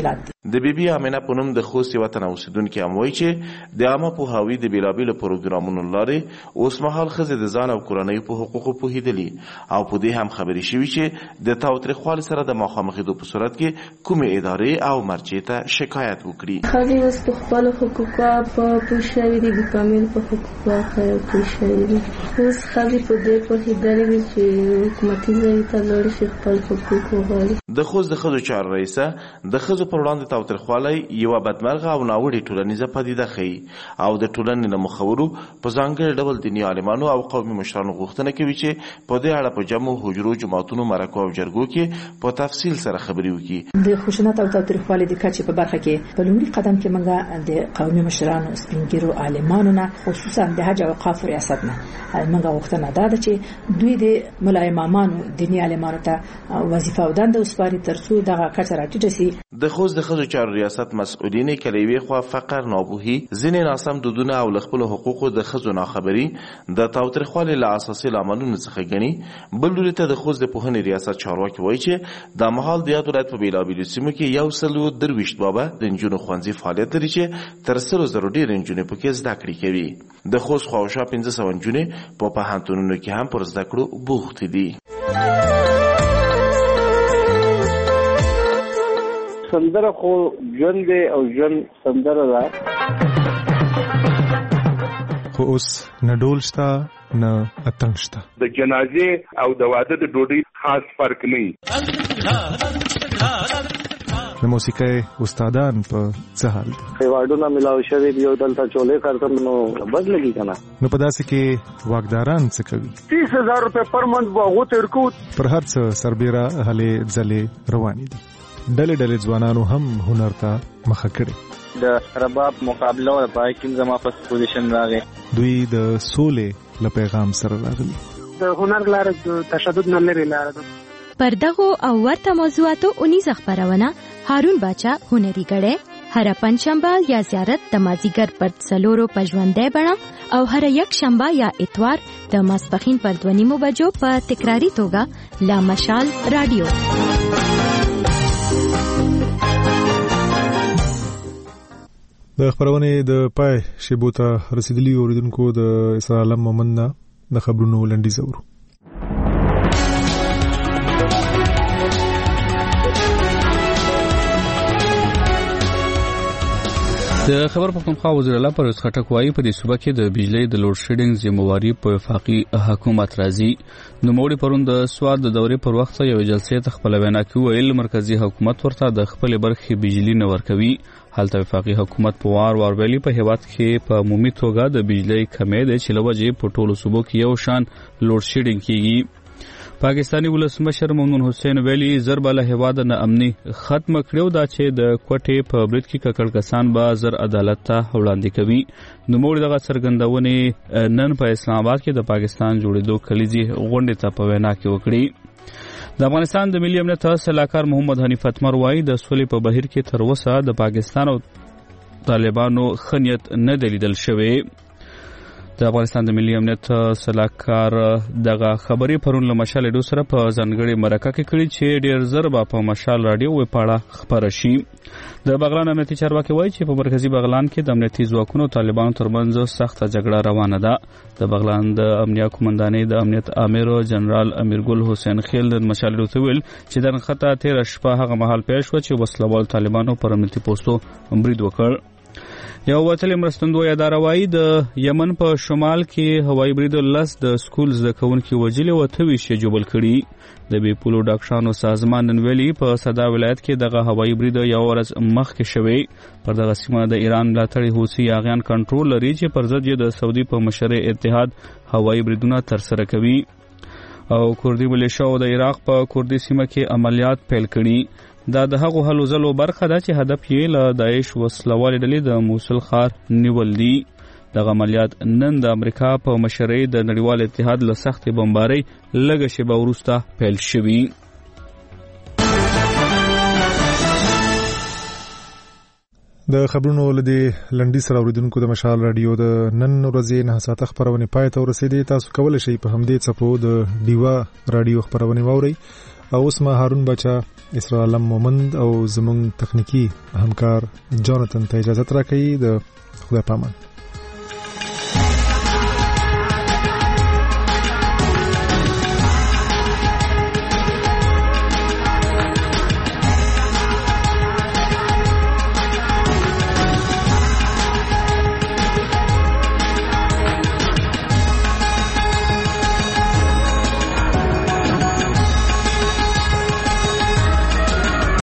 Speaker 18: د بیبي امینه په نوم د خوست وطن اوسیدونکو هم وایي چې د عامه پوهاوي د بیلابیلو پروګرامونو لارې اوس مهال ښځې د ځان او کورنۍ په حقوقو پوهېدلي او په دې هم خبرې شوي چې د تاوتریخوالي سره د مخامخېدو په صورت کې کومې ادارې او مرجع ته شکایت وکړي.
Speaker 5: ښځې اوس په خپلو حقوقو په پوه شوي دي، د کامل په حقوقو پوه شوي دي. اوس ښځې په دې پوهېدلې دي چې حکومتي ځای ته لاړې شي خپل حقوق وغواړي.
Speaker 18: د خوست د ښځو چارو رئیسه د ښځو پر وړاندې تاوتریخوالی یوه بدمرغه او ناوړې ټولنیزه پدیده ښیي او د ټولنې له مخورو په ځانګړي ډول دیني عالمانو او قومي مشرانو غوښتنه کوي چې په دې اړه په جمعو، حجرو، جوماتونو، مرکو او جرګو کې په تفصیل سره خبرې وکړي.
Speaker 19: د خشونت او تاوتریخوالي د کچې په برخه کې په لومړي قدم کې موږ د قومي مشرانو، سپین ږیرو، عالمانو نه، خصوصا د حج او اوقاف ریاست نه موږ غوښتنه ده چې دوی د ملا امامانو، دیني عالمانو ته وظیفه او دنده وسپاري ترڅو دغه کچه راټیټه شي.
Speaker 18: د خوست د ښځو چارو ریاست مسؤلین کله یوې خوا فقر، ناپوهي، ځینې ناسم دودونه او له خپلو حقوقو د ښځو ناخبري د تاوتریخوالي له اساسي لاملونو څخه ګڼي، بل لوري ته د خوست د پوهنې ریاست چارواکي وایي چې دا مهال د یاد ولایت په بیلابیلو سیمو کې یو سل او درویشت بابه د نجونو ښوونځي فعالیت لري چې تر سلو زرو ډېرې نجونې پکې زده کړې کوي. د خوست خواوشا پنځه سوه نجونې په پوهنتونونو کې هم پر زده کړو بوختې دي.
Speaker 4: سندره خو ژوند دی او ژوند سندره ده،
Speaker 1: خو اوس نه ډول شته نه اتڼ شته.
Speaker 6: د جنازې او د واده د ډوډۍ خاص فرق نه وي.
Speaker 1: د موسیقۍ استادان په څه حال دي؟
Speaker 4: ایوارډونه ملاو شوي دي او دلته چولې کارتم نو بد لګي که نه.
Speaker 1: نو په داسې کې واکداران څه کوي؟
Speaker 4: تیس هزار روپۍ پر منت به هغو ته ورکو.
Speaker 1: پر هر څه سربیره هلې ځلې روانې دي. ډلې ډلې ځوانانو هم هنر ته مخه کړې.
Speaker 8: د رباب مقابله و پای کې زما فرست پوزیشن راغی.
Speaker 1: دوی د سولې له پیغام سره راغلي.
Speaker 9: د هنر لاره د تشدد نه لري لاره ده.
Speaker 13: پر دغو او ورته موضوعاتو اونیزه خپرونه هارون باچا هنري ګړی هر پنځشنبه یا زیارت د مازیګر پر څلورو په ژوندۍ بڼه او هر یک شنبه یا اتوار د ماسپښین پر دوه نیمو بجو په تکراري توګه لا مشال رادیو.
Speaker 1: د خبرونې د پای شیبو ته رسیدلی اوریدونکو د اسرار عالم مومند نه د خبرونو لنډیز اورو.
Speaker 21: د خبر پښتونخوا وزیر اعلی پرویز خټک وايي په دې صوبه کې د بجلی د لوډ شیډینګ ذمہواری په وفاقي حکومت راځي. نو موړي پرون د سواد د دورې پر وخت یو جلسې ته خپل وینا کې ویل مرکزی حکومت ورته د خپل برخې بجلی نه ورکوي. حالت وفاقي حکومت په وار وار ویلي په هیواد کې په عمومي توګه د بجلی کمې ده چې لوجه په ټولو صوبو کې یو شان لوډ شیډینګ کیږي. پاکستانی ولسمشر ممنون حسین ویلي زرباله هیواد نه امني ختم کړو دا چې د کوټې په برید کې ککړ کسان به زر عدالت ته وړاندې کوي. نو موږ دغه څرګندونې نن په اسلام آباد کې د پاکستان جوړېدو کلیزي غونډې ته په وینا کې وکړي. د افغانستان د ملي امنیت سلاکار محمد حنیف اتمر وايي د سولې په بهیر کې تر اوسه د پاکستان او طالبانو خنیت نه دلیدل شوی. د افغانستان د ملي امنیت سلاکار دغه خبرې پرون له مشال رادیو سره په ځانګړي مرکه کې کړي چې ډېر زر به په مشال رادیو وې پاړه خبره شي. د بغلان امنیتي چارواکي وایي چې په مرکزی بغلان کې د امنیتي ځواکونو طالبانو ترمنځ سخته جګړه روانه ده. د بغلان د امنیه قومندانۍ د امنیت امیر جنرال امیرګل حسین خیل د مشال رادیو ته ویل چې د نښته تیر شپه هغه مهال پیښ شو چې وسلوال طالبانو پر امنیتي پوسټو برید وکړ. یو وتلې مرستندوی اداره وایي د یمن په شمال کې هوایي برید لس د سکول زده کوونکي وژلي او اته ویشت جوبل کړي. د بې پولو ډاکټرانو سازمان نن ویلي په صدا ولایت کې دغه هوایي برید یو ورځ مخکې شوی. پر دغه سیمه د ایران ملاتړي حوثي یاغیان کنټرول لري چې پر ضد یې د سعودي په مشرۍ اتحاد هوایي بریدونه ترسره کوي. او کردي ملیشیا او د عراق په کردي سیمه کې عملیات پیل کړي. دا د هغو هلو ځلو برخه ده چې هدف یې له داعش وسلوالې ډلې د موصل ښار نیول دي. دغه عملیات نن د امریکا په مشرۍ د نړیوال اتحاد له سختې بمبارۍ لږه شېبه وروسته پیل شوي.
Speaker 1: د خبرونو لدې لنډي سره اوریدونکو د مشال رادیو د نن ورځې نه ساعته خبرونه پای ته ورسېدې. تاسو کولی شئ په همدې څپو د ډیوا رادیو خبرونه واورئ. او اوس ما هارون بچا اسراء عالم مومند او زموږ تخنیکی همکار جاناتن ته اجازه راکړي. د خدای پامان.